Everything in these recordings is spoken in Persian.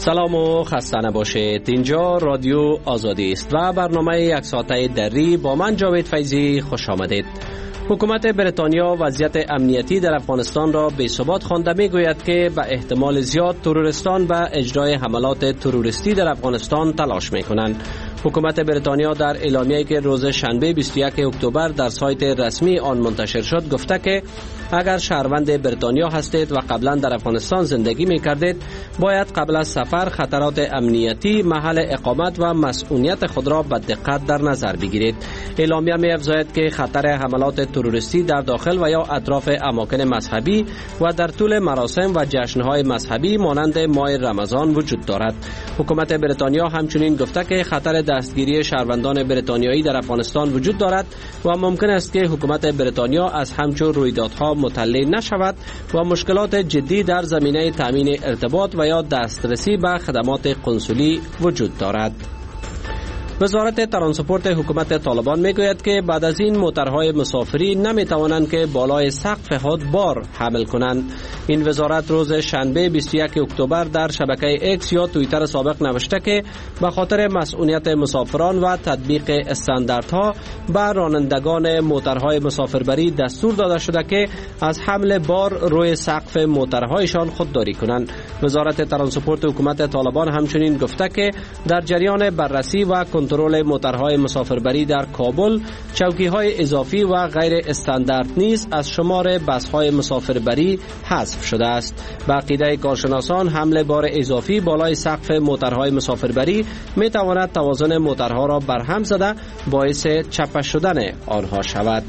سلام و خسته نباشید. اینجا رادیو آزادی است و برنامه یک ساعته دری با من جاوید فیضی خوش آمدید. حکومت بریتانیا وضعیت امنیتی در افغانستان را بی‌ثبات خوانده می‌گوید که به احتمال زیاد تروریستان به اجرای حملات تروریستی در افغانستان تلاش می‌کنند. حکومت بریتانیا در اعلامیه‌ای که روز شنبه 21 اکتبر در سایت رسمی آن منتشر شد گفته که اگر شهروند بریتانیا هستید و قبلا در افغانستان زندگی می‌کردید باید قبل از سفر خطرات امنیتی، محل اقامت و مسئولیت خود را به دقت در نظر بگیرید. اعلامیه می‌افزاید که خطر حملات تروریستی در داخل و یا اطراف اماکن مذهبی و در طول مراسم و جشن‌های مذهبی مانند ماه رمضان وجود دارد. حکومت بریتانیا همچنین گفته که خطر دستگیری شهروندان بریتانیایی در افغانستان وجود دارد و ممکن است که حکومت بریتانیا از همچون رویدادها مطلع نشود و مشکلات جدی در زمینه تامین ارتباط و یا دسترسی به خدمات قنسولی وجود دارد. وزارت ترانسپورت حکومت طالبان میگوید که بعد از این موترهای مسافری نمیتوانند که بالای سقف حد بار حمل کنند. این وزارت روز شنبه 21 اکتبر در شبکه اکس یا توییتر سابق نوشته که به خاطر مسئولیت مسافران و تطبیق استانداردها به رانندگان موترهای مسافربری دستور داده شده که از حمل بار روی سقف موترهایشان خودداری کنند. وزارت ترانسپورت حکومت طالبان همچنین گفته که در جریان بررسی و کنترل موترهای مسافربری در کابل چوکی‌های اضافی و غیر استاندارد نیز از شمار بس‌های مسافربری حذف شده است. به عقیده کارشناسان حمل بار اضافی بالای سقف موترهای مسافربری می‌تواند توازن موترها را برهم زده باعث چپه شدن آنها شود.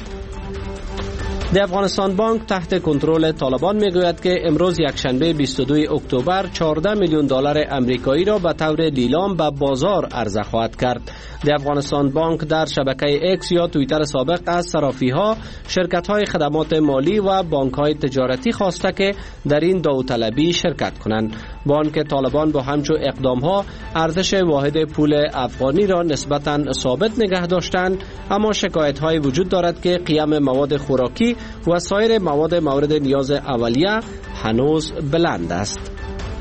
د افغانستان بانک تحت کنترل طالبان میگوید که امروز یکشنبه 22 اکتبر 14 میلیون دلار آمریکایی را به طور لیلام به بازار عرضه خواهد کرد. د افغانستان بانک در شبکه اکس یا توییتر سابق از صرافی‌ها، شرکت‌های خدمات مالی و بانک‌های تجارتی خواسته که در این داوطلبی شرکت کنند. بانک طالبان با همچون اقدام‌ها ارزش واحد پول افغانی را نسبتاً ثابت نگه داشتند، اما شکایت‌های وجود دارد که قیمت مواد خوراکی و سایر مواد مورد نیاز اولیه هنوز بلند است.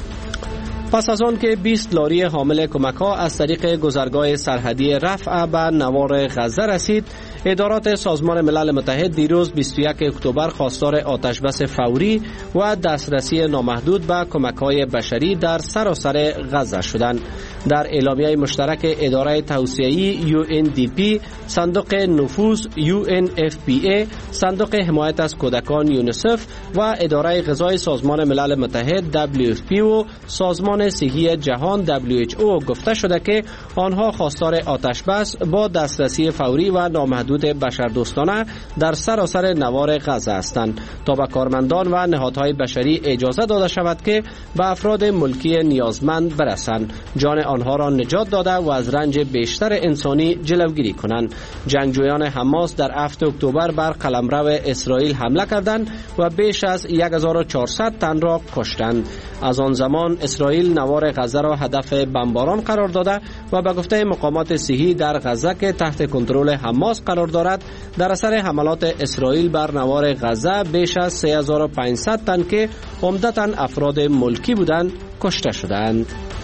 پس از آن که 20 لاری حامل کمک‌ها از طریق گذرگاه سرحدی رفح به نوار غزه رسید، ادارات سازمان ملل متحد دیروز 21 اکتبر خواستار آتشبس فوری و دسترسی نامحدود به کمک‌های بشری در سراسر غزه شدند. در اعلامیه مشترک اداره توسعه‌ای UNDP، صندوق نفوذ UNFPA، صندوق حمایت از کودکان یونیسف و اداره غذای سازمان ملل متحد WFP و سازمان صحی جهان WHO گفته شده که آنها خواستار آتشبس با دسترسی فوری و نامحدود بشردوستانه در سراسر نوار غزه هستند تا به کارمندان و نهادهای بشری اجازه داده شود که به افراد ملکی نیازمند برسند، جان آنها را نجات داده و از رنج بیشتر انسانی جلوگیری کنند. جنگجویان حماس در 7 اکتبر بر قلمرو اسرائیل حمله کردند و بیش از 1400 تن را کشتند. از آن زمان اسرائیل نوار غزه را هدف بمباران قرار داده و به گفته مقامات صحی در غزه که تحت کنترل حماس قرار دارد، در اثر حملات اسرائیل بر نوار غزه بیش از 3500 تن که عمدتاً افراد ملکی بودند کشته شدند.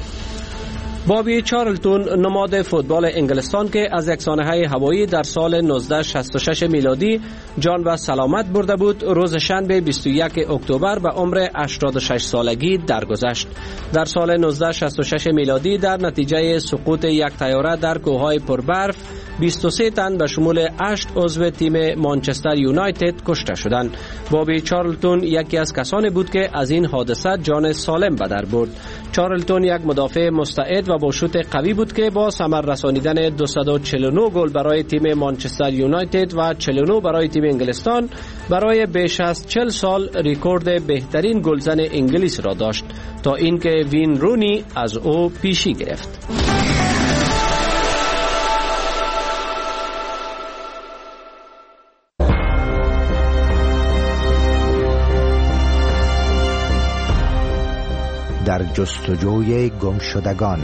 بابی چارلتون نماد فوتبال انگلستان که از یک سانحه هوایی در سال 1966 میلادی جان و سلامت برده بود، روز شنبه 21 اکتبر به عمر 86 سالگی درگذشت. در سال 1966 میلادی در نتیجه سقوط یک طیاره در کوههای پربرف 23 تن به شمول 8 عضو تیم مانچستر یونایتد کشته شدند. بابی چارلتون یکی از کسانی بود که از این حادثه جان سالم به در برد. چارلتون یک مدافع مستعد و با شوت قوی بود که با ثمر رسانیدن 249 گل برای تیم مانچستر یونایتد و 49 برای تیم انگلستان برای بیش از 40 سال رکورد بهترین گلزن انگلیس را داشت تا اینکه وین رونی از او پیشی گرفت. در جستجوی گمشدگان.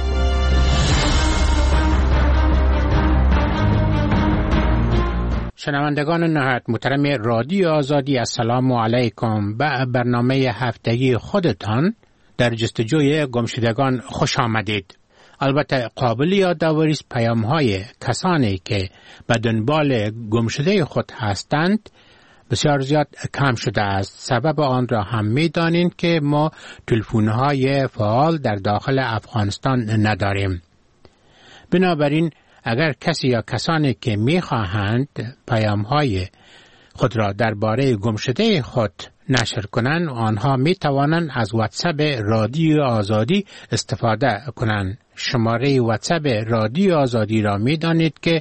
شنوندگان نهایت محترم رادیو آزادی، السلام علیکم. به برنامه هفتگی خودتان در جستجوی گمشدگان خوش آمدید. البته قابل یادآوری است پیام‌های کسانی که به دنبال گمشده خود هستند بسیار زیاد کم شده است. سبب آن را هم می‌دانید که ما تلفن‌های فعال در داخل افغانستان نداریم. بنابراین اگر کسی یا کسانی که می‌خواهند پیام‌های خود را درباره گمشده خود نشر کنند، آنها می‌توانند از واتساپ رادیو آزادی استفاده کنند. شماره واتساپ رادیو آزادی را می‌دانید که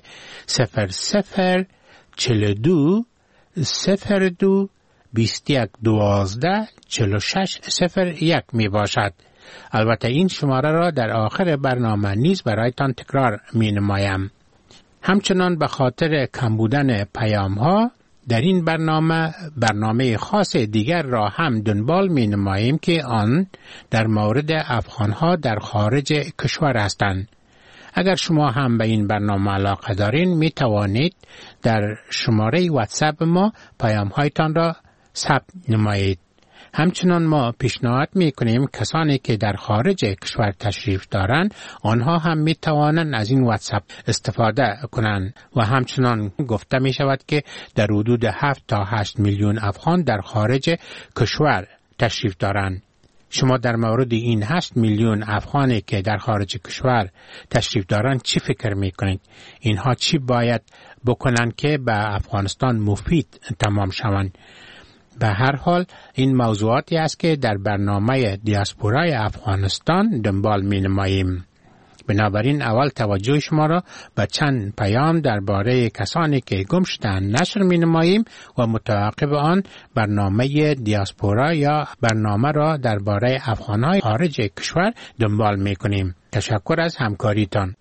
0042 02 21 12 46 01 می باشد. البته این شماره را در آخر برنامه نیز برایتان تکرار می نمایم. همچنان به خاطر کم بودن پیام ها در این برنامه خاص دیگر را هم دنبال می نماییم که آن در مورد افغان ها در خارج کشور هستند. اگر شما هم به این برنامه علاقه دارین می توانید در شماره واتساپ ما پیام هایتان را ثبت نمایید. همچنان ما پیشنهاد می کنیم کسانی که در خارج کشور تشریف دارند آنها هم می توانند از این واتساپ استفاده کنند و همچنان گفته می شود که در حدود 7 تا 8 میلیون افغان در خارج کشور تشریف دارند. شما در مورد این 8 میلیون افغانی که در خارج کشور تشریف دارند چی فکر می کنید؟ اینها چی باید بکنند که به افغانستان مفید تمام شوند؟ به هر حال این موضوعاتی است که در برنامه دیاسپورای افغانستان دنبال می نماییم. بنابراین اول توجه شما را به چند پیام درباره کسانی که گم شدند نشر می نماییم و متعاقب آن برنامه دیاسپورا یا برنامه را درباره افغانهای خارج کشور دنبال می کنیم. تشکر از همکاریتان.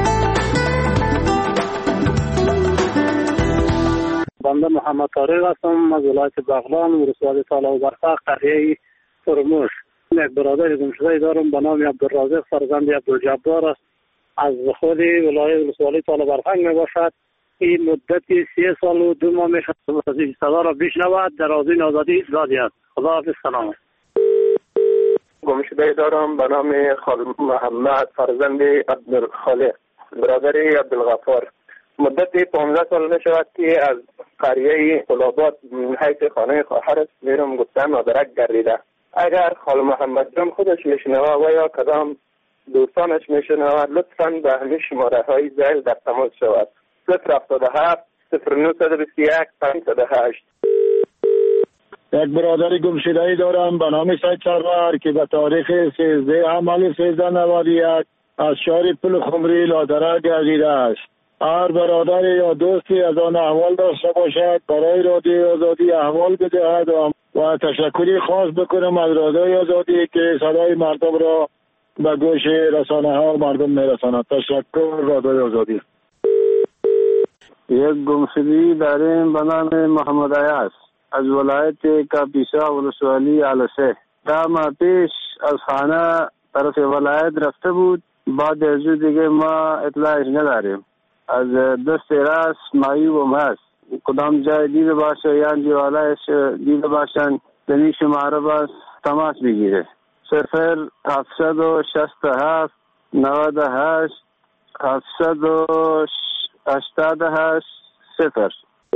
بنده محمد طارق هستم از ولایت بغلان ولسوالی طالع برفق قریه فرموش. یک برادر گمشده دارم به نام عبدالرازق فرزند عبدالجبار است. از خود ولسوالی طالع برفق می باشد. این مدتی 3 سال و 2 ماه می شود از این صدا را بشنود. در آذین آزادی زادی است. خداحافظ. سلام. گمشده دارم به نام خالد محمد فرزند عبدالخالق برادر عبدالغفار. مدتی 15 سال می شود که از قریه قلابات حیث خانه خواهرش میرم گفتم مادرک گردیده. اگر خال محمد جان خودش میشنوه و یا کدام دوستانش میشنوه لطفاً به همین شماره های زیل در تماس شود. 077 0921 508. یک برادر گمشده‌ای دارم به نام سید سرور که به تاریخ 13 حمل 1391 از شهر پل خمری لادره گردیده است. هر برادر یا دوستی از آن احوال داشته باشد برای رادیو آزادی احوال بدهد و تشکری خاص بکنم از رادیو آزادی که صدای مردم را به گوش رسانه ها مردم میرساند. تشکر رادیو آزادی. یک گمشدگی داریم به نام محمد عیاض از ولایت کاپیسا ولسوالی علسه. 10 ماه پیش از خانه طرف ولایت رفته بود. بعد از دیگه ما اطلاعش نداریم. از دست راست معیوب هست. کدام جای دیده باشه یا دیوالایش دیده باشن دنی شماره باز تماس بگیره. 0767 98 788 0.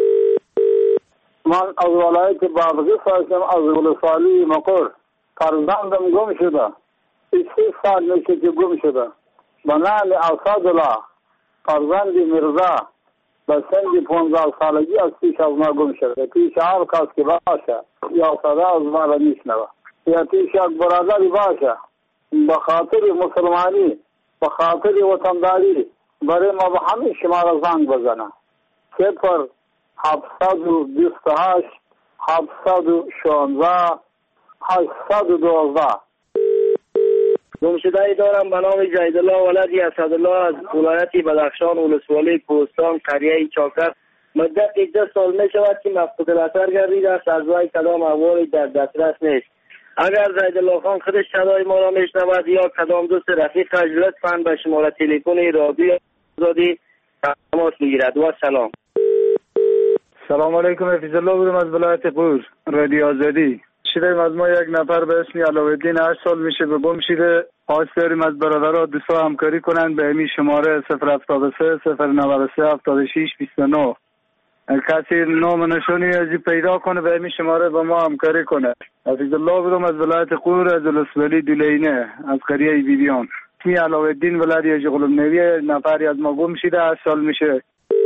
من از ولایت بادغیس هستم از ولسوالی مقر. فرزندم گم شده. 6 سال میشه که گم شده. به نام اسدالله فرزند مرزا به سن 15 سالگی از پیش از ما گم شده. پیش هر کس که باشه یا صدا از ما را میشنوه یا پیش یک برادری باشه به خاطر مسلمانی به خاطر وطنداری برای ما به همین شماره زنگ بزنه. 0728 716 812. گمشده‌ای دارم به نام جیدالله ولدی اسدالله از ولایت بدخشان ولسوالی کوهستان قریه چاکر. مدت 2 سال می شود که مفقود الاثر گردیده است. از وی کدام احوالی در دسترس نیست. اگر جیدالله خان خودش صدای ما را میشنود یا کدام دوست رفیقش لطفاً به شماره تلفن رادیو آزادی تماس بگیرد. و سلام. سلام علیکم. حفیظ الله بودم از ولایت قور رادیو آزادی. شده از ما یک نفر به اسم علاءالدین 8 سال میشه به گم شده. خواهش داریم از برادرها دوستا همکاری کنند به همین شماره 073 093 76 29. کسی نام نشانی از پیدا کنه به همین شماره با ما همکاری کنه. حفیظ الله بودم از ولایت قور از الاسولی دولینه از قریه بیبیان. می علاءالدین ولایت جغلم نویه نفری از ما گم شده 8 سال میشه.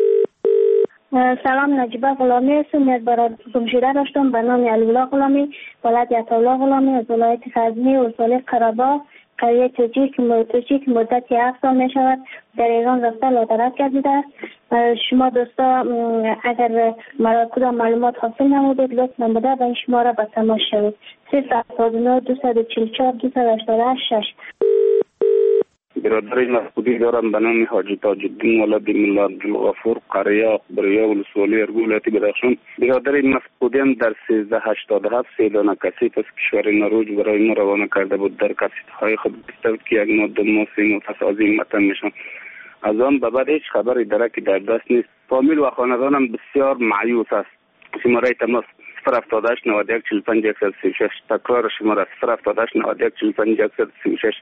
سلام، نجیبه غلامی هستم. یک برادر گم شده داشتم به نام علی‌الله غلامی ولایت عطاالله غلامی از ولایت غزنی ولسوالی قره‌باغ قریه توجی که مدت 7 سال می شود در ایران رفته لادرک گردیده است. شما دوستا اگر مرا کدام معلومات حاصل نمودید لطف نموده به این شماره به تماس شوید. 079 244 288 6. برادر مسعودی دارم به نام حاجی تاج‌الدین ولد ملا عبدالغفور قریه بریا ولسوالی ارگو ولایت بدخشان. برادر مسعودی هم در 1387 3 دانه کسیت از کشور نروژ برای ما روانه کرده بود. در کسیت‌های خود گفته که یک ماده موسی پس از این وطن میشم. از آن به بعد هیچ خبری درکی در دست نیست. فامیل و خاندانم بسیار مایوس است. شماره تماس 078 91 45 136. تکرار شماره 078 91 45 136.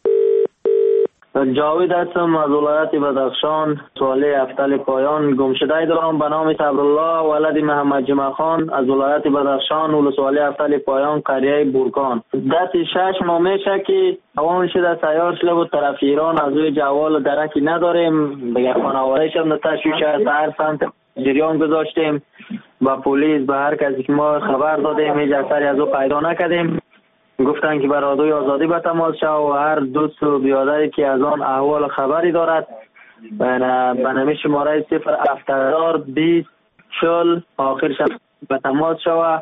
جاوید هستم از ولایت بدخشان سوالی افتل پایان. گمشده دارم به نام صبرالله ولد محمد جمعه خان از ولایت بدخشان ولسوالی افتل پایان قریه بورکان. دست 6 ماه میشه که عوام شده سیار شده بود طرف ایران. از روی جوال درکی نداریم. بگه خانواده‌اش هم تشویش است. هر سمت جریان گذاشتیم با پلیس به هر کسی که ما خبر دادیم هیچ اثری از او پیدا نکردیم. گفتن که برادوی آزادی به تماس شو و هر دوست و بیادری که از آن احوال خبری دارد به نمی شماره 070 40 آخرش به تماس شو.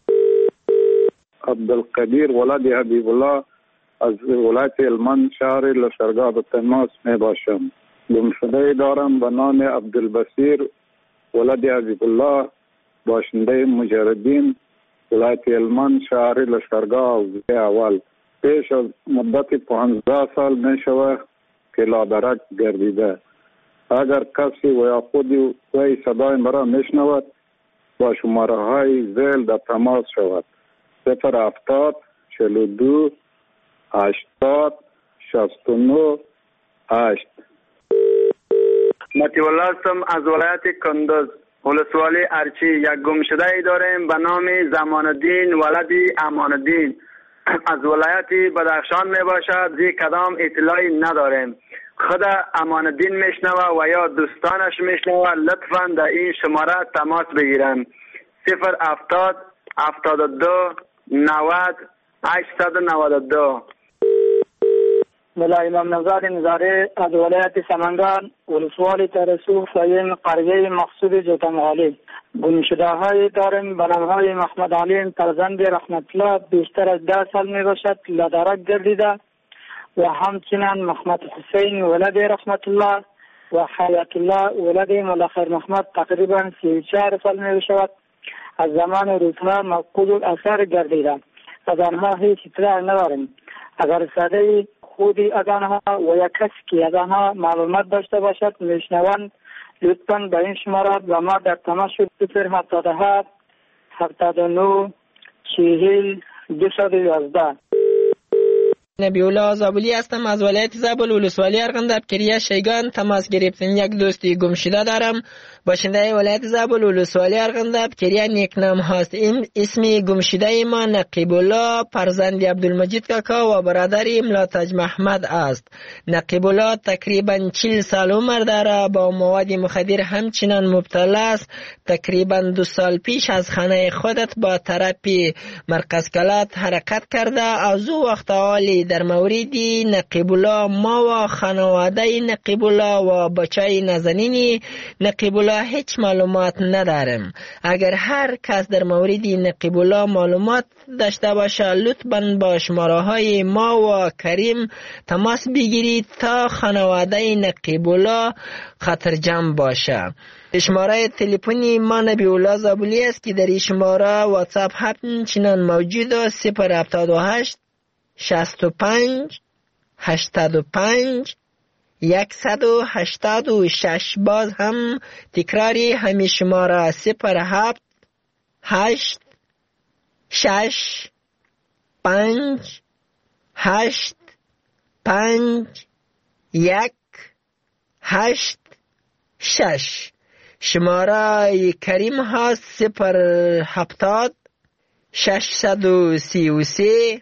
عبدالقدیر ولد حبیب الله از ولایت هلمند شهر لشکرگاه به تماس می باشم. گمشده دارم به نام عبدالبصیر ولد حبیب الله باشنده مجردین ولایت هلمند شهر لشکرگاه اول. پیش از مدت 15 سال می شود که لادرک گردیده. اگر کسی و یا خودی وی صدای مرا می شنود با شماره های زیل در تماس شود. 070 42 80 69 8. مطیع الله هستم از ولایت کندز ولسوالی ارچی. یک گمشده ای داریم به نام زمان الدین ولدی امان الدین از ولایت بدخشان می باشد. زی کدام اطلاعی نداریم. خود امان الدین میشنوه و یا دوستانش میشنوه لطفا در این شماره تماس بگیرن. 070 72 90 892. ملا امام نزار نزاره از ولایت سمنگان ولسوالی ترسو فایم قریه مقصود جوتمغالی. گمشده های داریم به نام های محمد علیم فرزند رحمت الله بیشتر از 10 سال می باشد لادرک گردیده و همچنین محمد حسین ولد رحمت الله و حیات الله ولد ملا خیر محمد تقریبا 34 سال می باشد از زمان روزها مفقود الاثر گردیده. از آنها هیچ اطلاع نداریم. اگر صدای خودی از آنها و یک کسی که از آنها معلومات داشته باشد میشنوند لطفاً به این شماره با ما در تماس شد. 077 79 40 211. نبی‌الله زابلی هستم از ولایت زابل ولسوالی ارغنداب کریه شیگان. تماس گرفتن یک دوستی گمشده دارم باشنده ولایت زابل ولسوالی ارغنداب کریه نیکنام هست. این اسمی گمشده ما نقیب الله فرزند عبدالمجید کاکا و برادری ملاتج محمد است. نقیب الله تقریبا 40 سال عمر داره. با مواد مخدر همچنان مبتلا است. تقریبا 2 سال پیش از خانه خودت با تراپی مرکز کلات حرکت کرده. از او وقت حالی در موردی نقیب الله ما و خانواده نقیب الله و بچه نازنین نقیب الله هیچ معلومات ندارم. اگر هر کس در موردی نقیب الله معلومات داشته باشه لطفاً با شماره های ما و کریم تماس بگیرید تا خانواده نقیب الله خطرجم باشه. شماره تلفنی ما نبی‌الله زابلی است که در این شماره واتساپ همچنان موجود است. 078 65 85 186. باز هم تکراری همین شماره 07 8 6 5 8 5 1 8 6. شماره کریم هست 070 633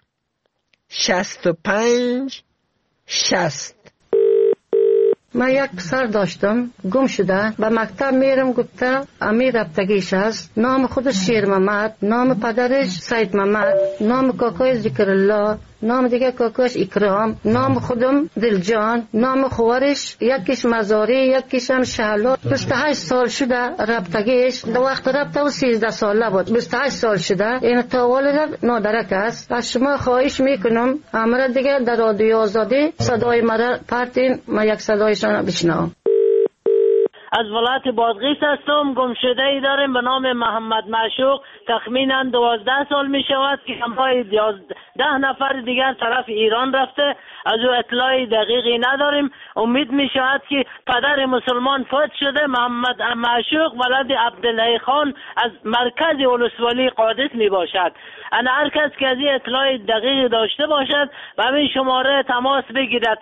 65 60. من یک پسر داشتم گم شده، به مکتب میرم گفته امیر رفتگیش است. نام خودش شیر محمد، نام پدرش سید محمد، نام کاکای ذکر الله، نام دیگه کاکاش اکرام، نام خودم دلجان، نام خوارش یکیش مزاری یکیش هم شهلا. 28 سال شده رفتگیش. دو وقت رفته و 13 ساله بود. 28 سال شده. این تا والد نادرک است. از شما خواهش میکنم امر دیگه در رادیو آزادی صدای مرا پرتین، من یک صدایشان بشنوم. از ولایت بادغیس هستم. گمشده ای داریم به نام محمد معشوق. تخمینا 12 سال می شود که همراه 10 نفر دیگر طرف ایران رفته. از او اطلاعی دقیقی نداریم. امید می شود که پدر مسلمان فوت شده. محمد معشوق ولد عبدالله خان از مرکز ولسوالی قادس می باشد. انا هر کس که از این اطلاع دقیق داشته باشد و همین شماره تماس بگیرد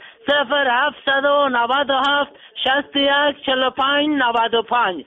0797 61 45 95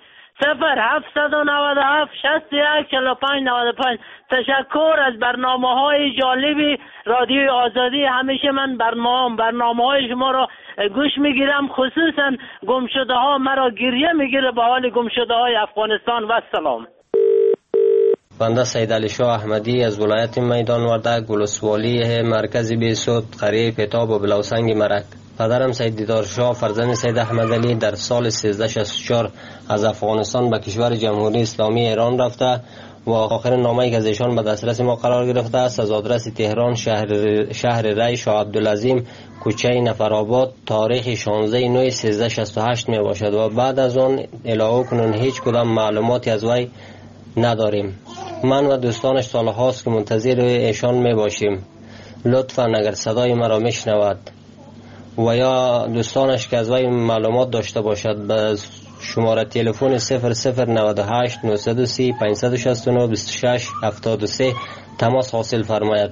0797 61 45 95. تشکر از برنامه‌های جالبی رادیو آزادی. همیشه من برنامه‌های شما را گوش میگیرم، خصوصا گمشده ها مرا گریه میگیره به حال گمشده های افغانستان. و سلام. بنده سید علی شاه احمدی از ولایت میدان وردک ولسوالی مرکز بیسود قریه پتاب و بلوسنگ مرک. پدرم سید دیدار شاه فرزند سید احمد علی در سال 1364 از افغانستان به کشور جمهوری اسلامی ایران رفته و آخرین نامه‌ای که از ایشان به دسترس ما قرار گرفته است از آدرس تهران شهر ری شاه عبدالعظیم کوچه نفرآباد تاریخ 16/9/1368 می باشد و بعد از آن الهو کنون هیچ کدام معلوماتی از وی نداریم. من و دوستانش سالهاست که منتظر ایشان می باشیم. لطفاً اگر صدای مرا میشنود و یا دوستانش که از وی معلومات داشته باشد به شماره تلفن 0098 930 569 26 73 تماس حاصل فرماید.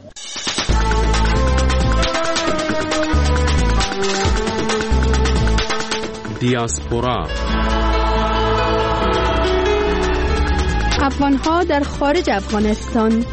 دیاسپورا افغان‌ها در خارج افغانستان.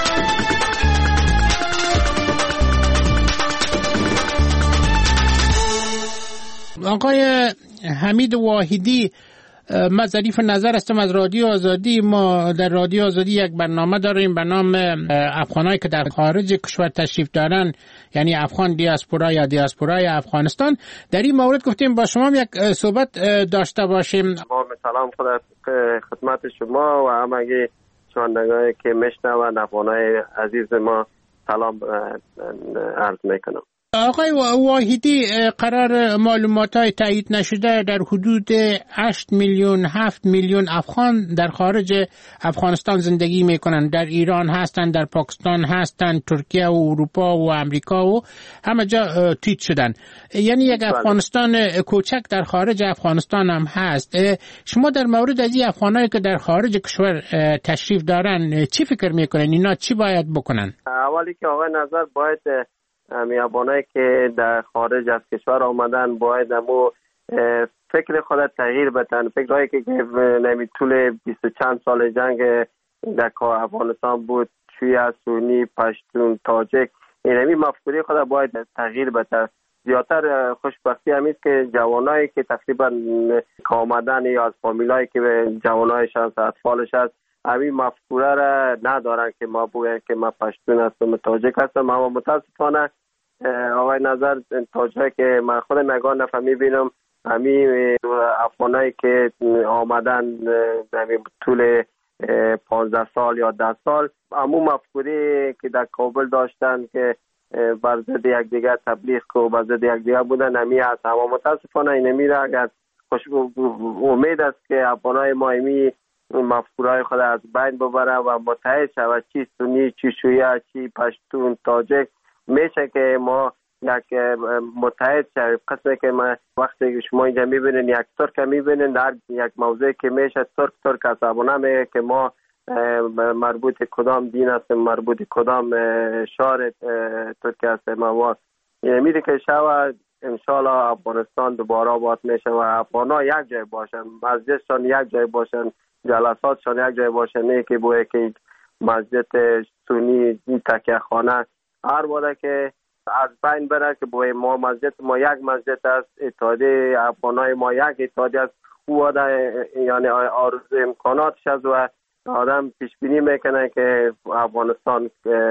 آقای حمید واحدی، من ظریف نظر هستم از رادیو آزادی. ما در رادیو آزادی یک برنامه داریم به نام افغانایی که در خارج کشور تشریف دارن، یعنی افغان دیاسپورا یا دیاسپورای افغانستان. در این مورد گفتیم با شما یک صحبت داشته باشیم. با سلام خدمت شما و همگی شنوندگانی که میشنوند افغانای عزیز ما سلام عرض میکنم. آقای واحدی، قرار معلومات‌های تایید نشده در حدود 8 میلیون 7 میلیون افغان در خارج افغانستان زندگی میکنند. در ایران هستند، در پاکستان هستند، ترکیه و اروپا و امریکا و همه جا تایید شدن. یعنی یک افغانستان کوچک در خارج افغانستان هم هست. شما در مورد از این افغانایی که در خارج کشور تشریف دارن چی فکر میکنن؟ اینا چی باید بکنن؟ اولی که آقای نظر باید میابانایی که در خارج از کشور آمدن باید امو فکر خود تغییر بدن. فکرهایی که نمی طول 20 چند سال جنگ در افغانستان بود، شیعه، سنی، پشتون، تاجک، اینمی مفکوری خود باید تغییر بدن. زیادتر خوشبختی همیست که جوانایی که تقریبا آمدن یا از فامیلایی که جوانایش هست، اطفالش هست، همین مفکوره را ندارن که ما بگویم که ما پشتون هستم، تاجک هستم. اما متاسفانه آقای نظر تاجک که من خود نگاه نفهم میبینم همین افغانایی که آمدن همین طول 15 سال یا 10 سال همون مفکوری که در کابل داشتن که بر ضد یکدیگر تبلیغ و بر ضد یکدیگر بودن همین هست. اما متاسفانه این میره اگر امید است که افغانای ما همین مفکورهای خود از بین ببره و متحد شود، چی سنی، چی شیعه، چی پشتون، تاجک، میشه که ما یک متحد شویم. قسمه که ما وقتی شما اینجا میبینین یک ترک میبینین در یک موضوع که میشه ترک عصبانه میگه که ما مربوط کدام دین هستیم، مربوط کدام شهر ترکیه هستیم و میده که شود انشالله افغانستان دوباره آباد میشه و افغانا یک جای باشن، مسجدشان یک جای باشن، جلساتشان یک جای باشن، نه که بوده که مسجد سنی تکیه خانه هر بوده که از بین بره که بوده ما مسجد ما یک مسجد است، اتحادیه افغانای ما یک اتحادیه است. او بوده یعنی آرزو امکاناتش است و آدم پیش بینی میکنه که افغانستان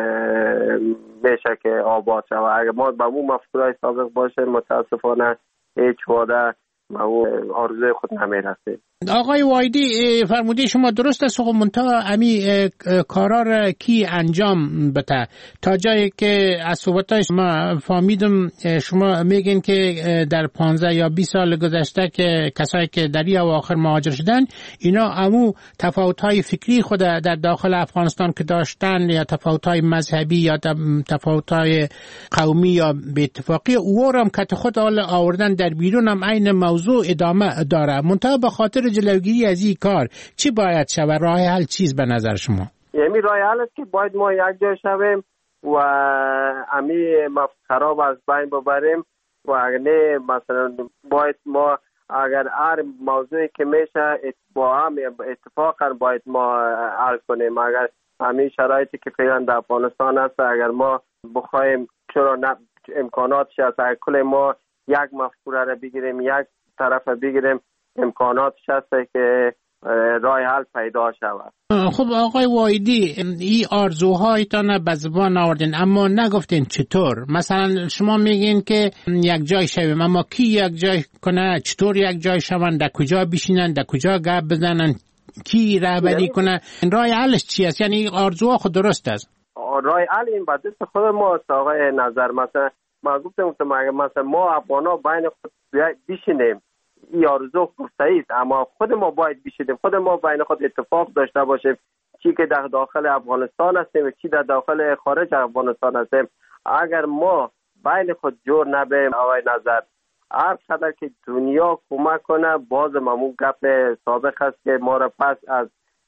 میشه که آباد شود. اگر ما به اون مفکورهای سابق باشه متاسفانه هیچ وعده به اون آرزوی خود نمیرسه. آقای وایدی فرموده شما درست است، منتها امی کارا کی انجام بده تا جایی که از صحبتای شما فهمیدم شما میگین که در 15 یا 20 سال گذشته که کسایی که در این اواخر مهاجر شدن اینا امو تفاوت‌های فکری خود در داخل افغانستان که داشتن یا تفاوت‌های مذهبی یا تفاوت‌های قومی یا به اتفاقی اورم که خود آوردن در بیرون هم عین موضوع ادامه داره. منتها به خاطر جلوگیری از این کار چی باید شود؟ راه حل چیز به نظر شما؟ یعنی راه حل است که باید ما یک جای شویم و امی خراب از بین ببریم و اگر نه مثلا باید ما اگر هر موضوعی که میشه با هم اتفاقا باید ما حل کنیم. اگر همین شرایطی که فعلا در افغانستان هست اگر ما بخوایم چرا امکاناتش هست، اگر کل ما یک مفکوره را بگیریم یک طرف بگیریم امکاناتش هست که راه حل پیدا شود. خب آقای وایدی این آرزوهایتان به زبان آوردین اما نگفتین چطور. مثلا شما میگین که یک جای شویم اما کی یک جای کنه؟ چطور یک جای شون؟ در کجا بشینن؟ در کجا گپ بزنن؟ کی رهبری کنه؟ راه حلش چی است؟ یعنی آرزوها خود درست است؟ راه حل این به دست خود ما است آقای نظر. مثلا ما گفتم مثلا ما افغانا بین خود بشینیم این آرزو صحیح است اما خود ما باید بشینیم، خود ما بین خود اتفاق داشته باشیم، چی که در داخل افغانستان هستیم و چی در داخل خارج افغانستان هستیم. اگر ما بین خود جور نبیم آقای نظر هر قدر که دنیا کمک کنه باز همون گپ سابق هست که ما را پس از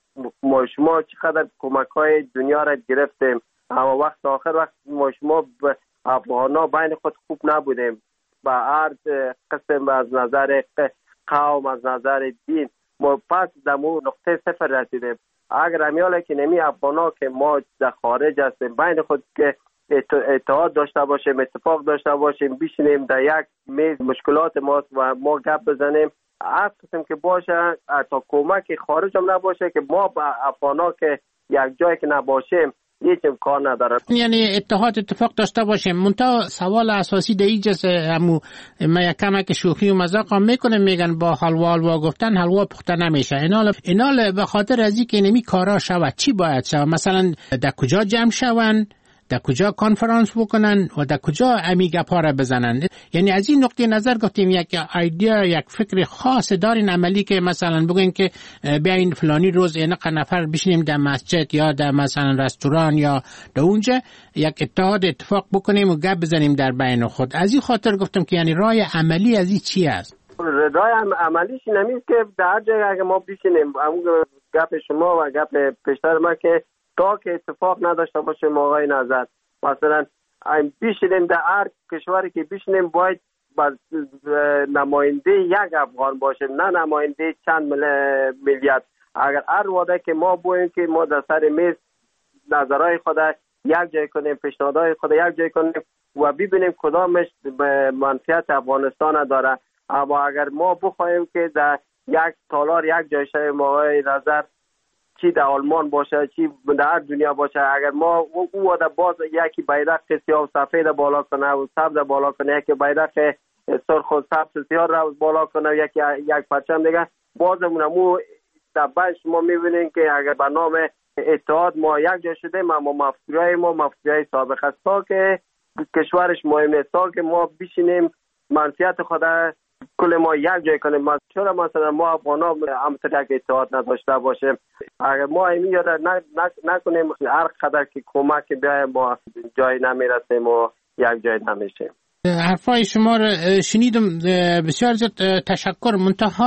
شما چقدر کمک های دنیا را گرفتیم اما وقت آخر وقت شما افغانا بین خود خوب نبودیم با هر قسم از نظر قوم از نظر دین ما پس در نقطه صفر رسیدیم. اگر همیاله که نمی افغانا که ما در خارج هستیم بین خود که اتحاد داشته باشیم اتفاق داشته باشیم بشینیم در یک میز مشکلات ماست و ما گپ بزنیم هر قسم که باشه تا کمک خارج هم نباشه که ما با افغانا که یک جایی که نباشیم هیچ امکان نداره. یعنی اتفاق داشته باشیم. منتها سوال اساسی در اینجاست همو من یکم که شوخی و مذاق هم میکنه میگن با حلوا گفتن حلوا پخته نمیشه. اینال به خاطر از اینکه نمی کارا شود چی باید شود؟ مثلا در کجا جمع شون؟ در کجا کنفرانس بکنن و در کجا امی گپا را بزنن؟ یعنی از این نقطه نظر گفتیم یک ایده یک فکر خاص دارین عملی که مثلا بگین که بیاین فلانی روز اینقدر نفر بشینیم در مسجد یا در مثلا رستوران یا در اونجا یک اتفاق بکنیم و گپ بزنیم در بین خود. از این خاطر گفتم که یعنی راه عملی از این چی است؟ راه عملیش نمیست که در جای اگه ما بشینیم همون گپ شما و گپ پیشتر ما که تا که اتفاق نداشته باشیم آقای نظر مثلا بشینیم در هر کشوری که بشینیم باید نماینده یک افغان باشه نه نماینده چند میلیارد. اگر هر وعده که ما بویم که ما در سر میز نظرهای خود یک جای کنیم پیشنهادهای خود یک جای کنیم و ببینیم کدامش به منفعت افغانستان داره. اما اگر ما بخوایم که در یک تالار یک جای شویم آقای نظر چی در آلمان باشه چی در هر دنیا باشه اگر ما او باز یکی بیرق سیاه و سفید بالا کنه و سبز بالا کنه یکی بیرق سرخ و سبز سیاه را بالا کنه یکی یک پرچم دیگه بازمون مو در بعد شما میبینین که اگر به نام اتحاد ما یک جا شدیم اما مفکورهای سابق است تا که کشورش مهم نیست تا که ما بشینیم منفعت خود کل ما یک جای کنیم. چرا مثلا ما افغانا همطور یک اتحاد نداشته باشیم؟ اگر ما همین یاد نکنیم هر قدر که کمک بیایم ما جای نمیرسیم و یک جای نمیشیم. حرفای شما رو شنیدم، بسیار زیاد تشکر. منتها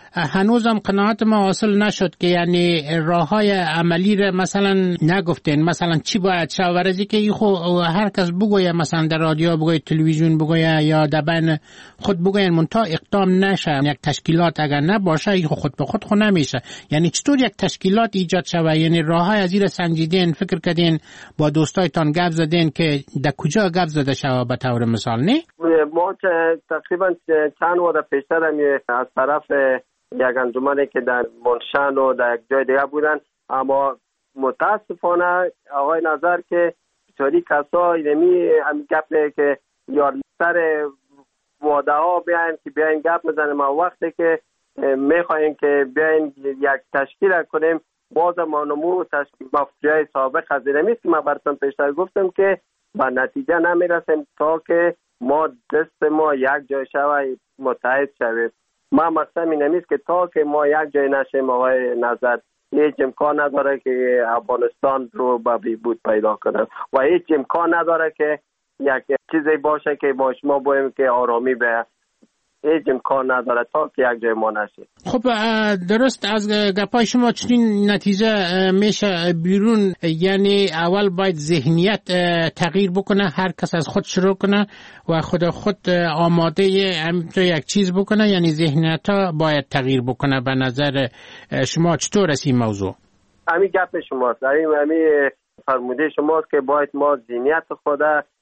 هنوزم قناعت ما حاصل نشد که یعنی راههای عملی را مثلا نگفتین، مثلا چی باید شود. ورزی که هر کس بگویه، مثلا در رادیو بگویه، تلویزیون بگویه یا در بین خود بگوین، منتها اقدام نشه. یک تشکیلات اگر نباشه خود به خود نمیشه. یعنی چطور یک تشکیلات ایجاد شود؟ یعنی راههای از این سنجیدین، فکر کردین، با دوستایتان گپ زدین که در کجا گپ زده شود به طور مثال؟ نه ما تقریبا چند وقت پیشتر از طرف یک انجمنی که در منشن و در یک جای دیگه بودن، اما متاسفانه آقای نظر که چاری کسا اینمی هم گپ که یا سر واده ها بیاین که بیاین گپ بزنیم، ما وقتی که میخوایم که بیاین یک تشکیل کنیم باز ما نمو مفکوری سابق از اینمیست که ما براتون پیشتر گفتم که به نتیجه نمیرسیم تا که ما دست ما یک جای شوی متحد شویم. ما مقصد اینمیست که تا که ما یک جای نشیم آقای نظر هیچ امکان نداره که افغانستان رو به بهبود پیدا کنه و هیچ امکان نداره که یک چیزی باشه که ما شما بایم که آرامی به هیچ امکان نداره تا که یک جای ما نشه. خب درست از گپای شما چنین نتیجه میشه بیرون، یعنی اول باید ذهنیت تغییر بکنه، هر کس از خود شروع کنه و خود آماده یک چیز بکنه، یعنی ذهنیت باید تغییر بکنه. به نظر شما چطور است این موضوع؟ همین گپ شماست، همین فرموده شماست که باید ما ذهنیت خود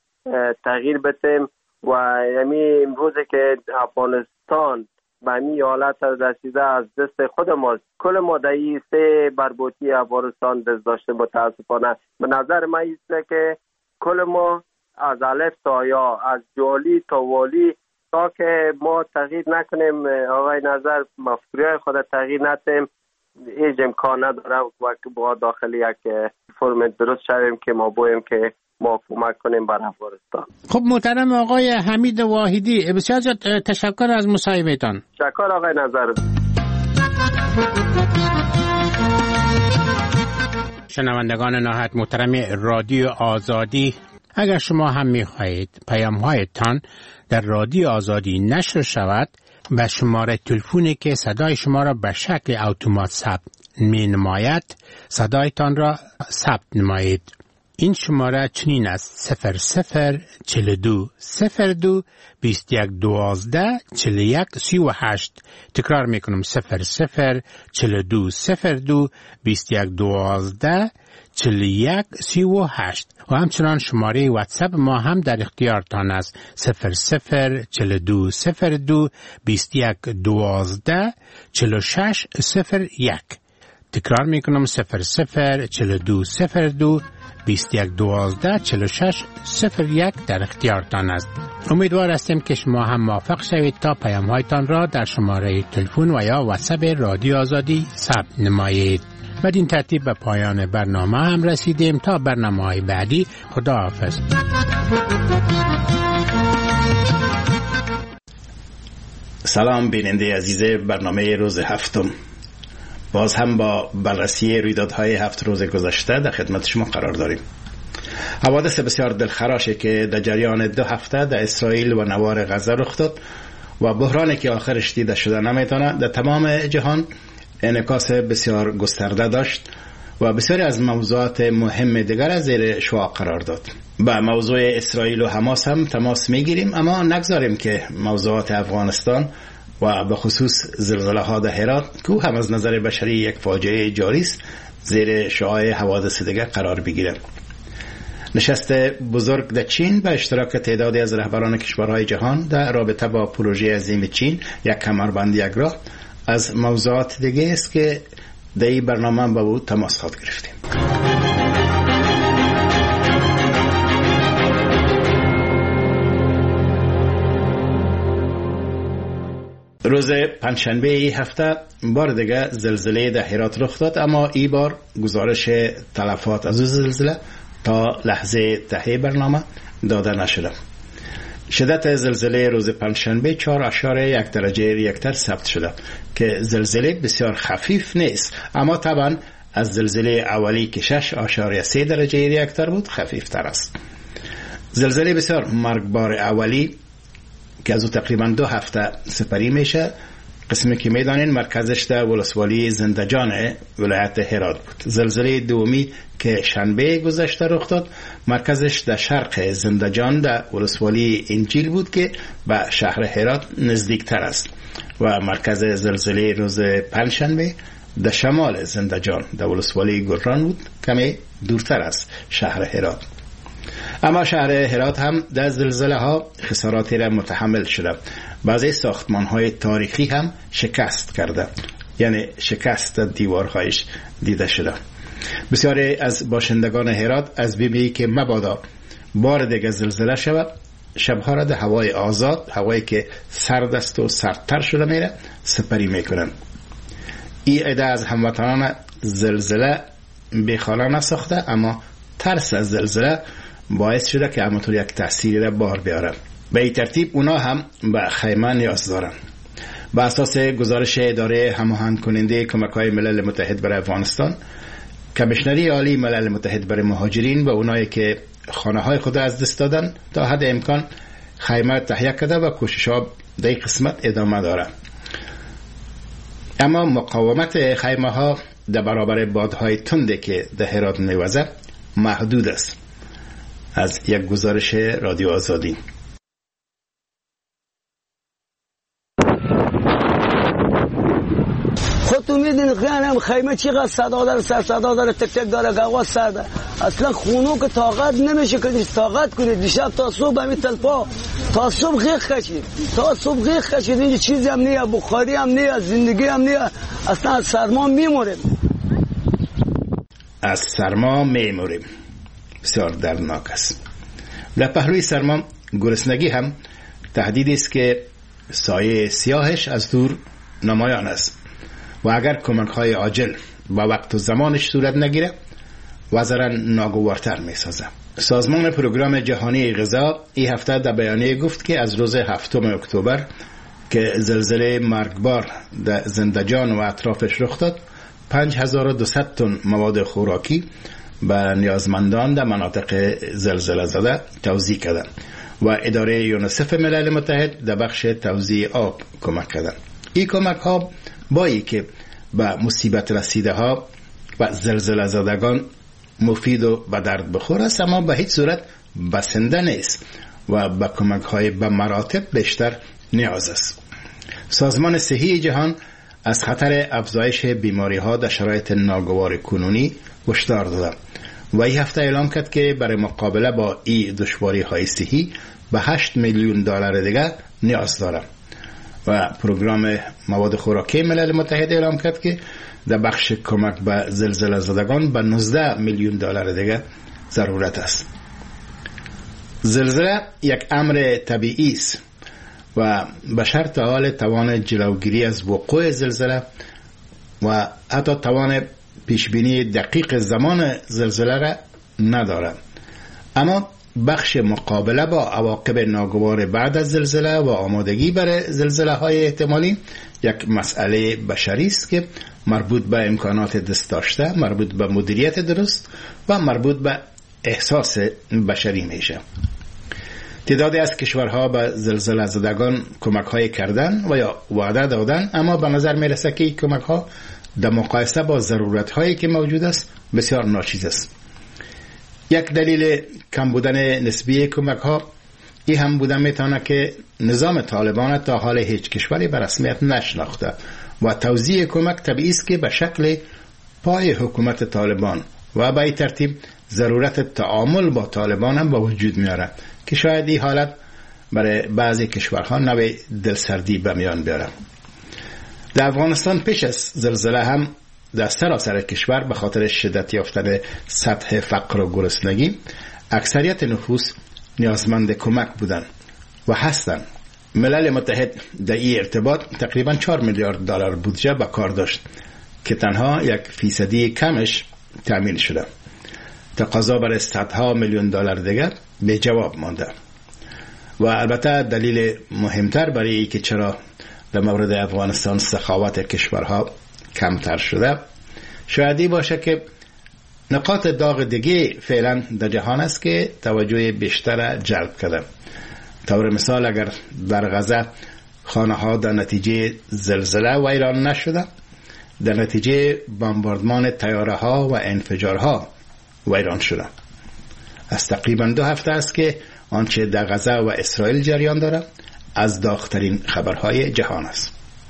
تغییر بدیم و یعنی امروزه که افغانستان به همین حالت رسیده از دست خود ماست. کل ما در این سه بربوطی افغانستان دست داشته متاسفانه. به نظر من ایست که کل ما از الف تا یا، از جالی تا والی، تا که ما تغییر نکنیم آقای نظر مفکوری خود تغییر ندیم هیچ امکان نداره و با داخل یک فرم درست شویم که ما بایم که ما کمک کنیم بر افغانستان. خب محترم آقای حمید واحدی، بسیار تشکر از مصاحبهتان. تشکر آقای نظر. شنوندگان نهایت محترم رادیو آزادی، اگر شما هم می‌خواهید پیام‌هایتان در رادیو آزادی نشر شود، به شماره تلفنی که صدای شما را به شکل اتومات ثبت می‌نماید صدایتان را ثبت نمایید. این شماره چنین است: 0042 02 21 12 41 38. تکرار میکنم: 0042 02 21 12 41 38. و همچنان شماره واتساپ ما هم در اختیارتان است: 0042 02 21 12 46 01. تکرار میکنم: 0042 02 21 12 46 01 در اختیارتان است. امیدوار هستیم که شما هم موافق شوید تا پیام‌هایتان را در شماره تلفن و یا واتساپ رادیو آزادی ثبت نمایید. بدین ترتیب به پایان برنامه هم رسیدیم. تا برنامه‌های بعدی، خداحافظ. سلام بیننده عزیز برنامه روز هفتم. باز هم با بررسی رویدادهای 7 روز گذشته در خدمت شما قرار داریم. حوادث بسیار دلخراشی که در جریان 2 هفته در اسرائیل و نوار غزه رخ داد و بحرانی که آخرش دیده شده نمیتونه در تمام جهان انعکاس بسیار گسترده داشت و بسیاری از موضوعات مهم دیگر زیر شعاع قرار داد. با موضوع اسرائیل و حماس هم تماس میگیریم، اما نگذاریم که موضوعات افغانستان و به خصوص زلزله ها در هرات که هم از نظر بشری یک فاجعه جاری است زیر شعاع حوادث دیگر قرار بگیره. نشست بزرگ در چین به اشتراک تعدادی از رهبران کشورهای جهان در رابطه با پروژه عظیم چین یک کمربند یک راه از موضوعات دیگه است که در این برنامه با او تماس خواهد گرفتیم. روز پنجشنبه این هفته بار دیگه زلزله در هرات رخ داد، اما این بار گزارش تلفات از زلزله تا لحظه ته برنامه داده نشده. شدت زلزله روز پنجشنبه 4.1 درجه ریکتر ثبت شده که زلزله بسیار خفیف نیست، اما طبعا از زلزله اولی که 6.3 درجه ریکتر بود خفیف تر است. زلزله بسیار مرگبار اولی که از او تقریبا 2 هفته سپری میشه قسمی که میدانین مرکزش در ولسوالی زندجان ولایت هرات بود. زلزله دومی که شنبه گذشته رخ داد مرکزش در شرق زندجان در ولسوالی انجیل بود که به شهر هرات نزدیکتر است و مرکز زلزله روز پنجشنبه در شمال زندجان در ولسوالی گلران بود، کمی دورتر از شهر هرات. اما شهر هرات هم در زلزله ها خساراتی را متحمل شده. بعضی ساختمان های تاریخی هم شکست کرده، یعنی شکست دیوارهایش دیده شده. بسیاری از باشندگان هرات از بیبی که مبادا بار دیگه زلزله شود شبها را در هوای آزاد، هوایی که سرد است و سردتر شده میره، سپری میکنن. این عده از هموطنان زلزله بیخانه نساخته، اما ترس از زلزله باعث شده که همونطور یک تأثیری را بار بیاره. به این ترتیب اونا هم به خیمه نیاز دارن. به اساس گزارش اداره هماهنگ کننده کمک‌های ملل متحد برای افغانستان، کمیشنری عالی ملل متحد برای مهاجرین و اونایی که خانه‌های خود از دست دادن تا حد امکان خیمه تهیه کرده و کوشش‌ها در این قسمت ادامه داره. اما مقاومت خیمه‌ها در برابر بادهای تندی که در هرات میوزه محدود است. از یک گزارش رادیو آزادی. خودتون میدین خیانم خیمه چقدر صدا داره، سر صدا داره، تک تک داره، گواز سرده. اصلا خونو که طاقت نمیشه که طاقت کنید. دیشب تا صبح همین تلپا تا صبح غیق کشید، تا صبح غیق کشید. اینجا چیزی هم نیه، بخاری هم نیه، زندگی هم نیه. اصلا از سرما میموریم. از سرما میموریم. بسیار دردناک است. در پهلوی سرما گرسنگی هم تهدیدی است که سایه سیاهش از دور نمایان است و اگر کمک‌های عاجل با وقت و زمانش صورت نگیره وضع ناگوارتر می‌سازه. سازمان پروگرام جهانی غذا این هفته در بیانیه گفت که از روز 7 اکتبر که زلزله مرگبار در زندجان و اطرافش رخ داد 5200 تن مواد خوراکی به نیازمندان در مناطق زلزله زده توزیع کردند و اداره یونیسف ملل متحد در بخش توزیع آب کمک کردند. این کمک ها بایی که به مصیبت رسیده ها و زلزله زدگان مفید و به درد بخور است، اما به هیچ صورت بسنده نیست و به کمک های به مراتب بیشتر نیاز است. سازمان صحی جهان از خطر افزایش بیماری ها در شرایط ناگوار کنونی هشدار داده و این هفته اعلام کرد که برای مقابله با این دشواری های صحی به 8 میلیون دلار دیگر نیاز داره و پروگرام مواد خوراکی ملل متحد اعلام کرد که در بخش کمک به زلزله زدگان به 19 میلیون دلار دیگر ضرورت است. زلزله یک امر طبیعی است و بشر تا حال توان جلوگیری از وقوع زلزله و حتی توان پیشبینی دقیق زمان زلزله را نداره. اما بخش مقابله با عواقب ناگوار بعد از زلزله و آمادگی برای زلزله های احتمالی یک مسئله بشری است که مربوط به امکانات دست داشته، مربوط به مدیریت درست و مربوط به احساس بشری میشه. تعدادی از کشورها به زلزله زدگان کمک های کردن و یا وعده دادن، اما به نظر میرسه که این کمک ها در مقایسه با ضرورت هایی که موجود است بسیار ناچیز است. یک دلیل کم بودن نسبی کمک ها این هم بودن میتونه که نظام طالبان تا حال هیچ کشوری به رسمیت نشناخته و توزیع کمک طبیعی است که به شکل پای حکومت طالبان و به این ترتیب ضرورت تعامل با طالبان هم به وجود میاره که شاید این حالت برای بعضی کشورها نوع دلسردی به میان بیاره. در افغانستان پیش از زلزله هم در سراسر کشور به خاطر شدت یافتن سطح فقر و گرسنگی اکثریت نفوس نیازمند کمک بودند و هستند. ملل متحد در این ارتباط تقریبا 4 میلیارد دلار بودجه به کار داشت که تنها 1% کمش تأمین شده. تقاضا برای صدها میلیون دلار دیگر به جواب مانده. و البته دلیل مهمتر برای این که چرا در مورد افغانستان سخاوت کشورها کمتر شده شاید باشه که نقاط داغ دیگه فعلا در جهان است که توجه بیشتر جلب کرده. طور مثال اگر در غزه خانه ها در نتیجه زلزله ویران نشده، در نتیجه بمباردمان طیاره ها و انفجارها ویران شده. از تقریبا 2 هفته است که آنچه در غزه و اسرائیل جریان داره از داغ‌ترین خبرهای جهان است.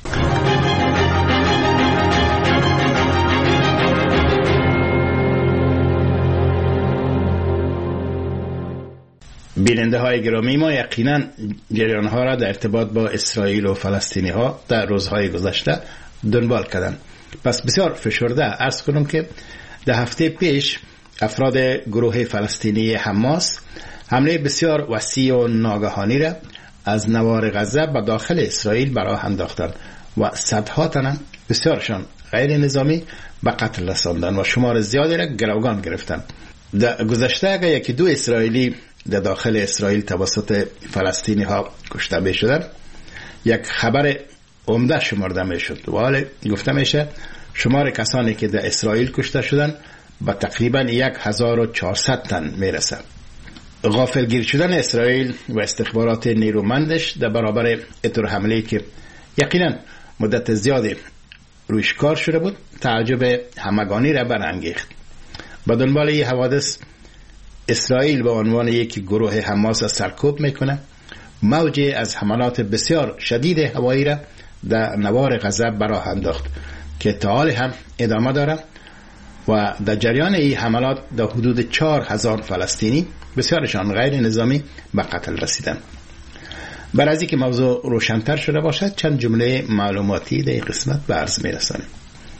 بیننده های گرامی، ما یقینا جریان ها را در ارتباط با اسرائیل و فلسطینی ها در روزهای گذشته دنبال کردند. پس بسیار فشرده عرض کنم که در هفته پیش افراد گروه فلسطینی حماس حمله بسیار وسیع و ناگهانی را از نوار غزه به داخل اسرائیل به راه انداختند و صدها تن بسیارشان غیر نظامی به قتل رساندند و شمار زیادی را گروگان گرفتند. در گذشته اگر 1-2 اسرائیلی در داخل اسرائیل توسط فلسطینی ها کشته می شدند، یک خبر عمده شمرده می شد و حال گفته میشه شمار کسانی که در اسرائیل کشته شدند به تقریبا 1400 تن می رسد. غافلگیر شدن اسرائیل و استخبارات نیرومندش در برابر اطور حمله که یقینا مدت زیادی رویش کار شده بود تعجب همگانی را برانگیخت. با دنبال این حوادث اسرائیل به عنوان یک گروه حماس سرکوب میکنه، موجی از حملات بسیار شدید هوایی را در نوار غزه به راه انداخت که تا حال هم ادامه داره و در جریان این حملات در حدود 4000 فلسطینی بسیارشان غیر نظامی به قتل رسیدند. برای از اینکه موضوع روشن‌تر شده باشد چند جمله معلوماتی در این قسمت به عرض می‌رسانیم.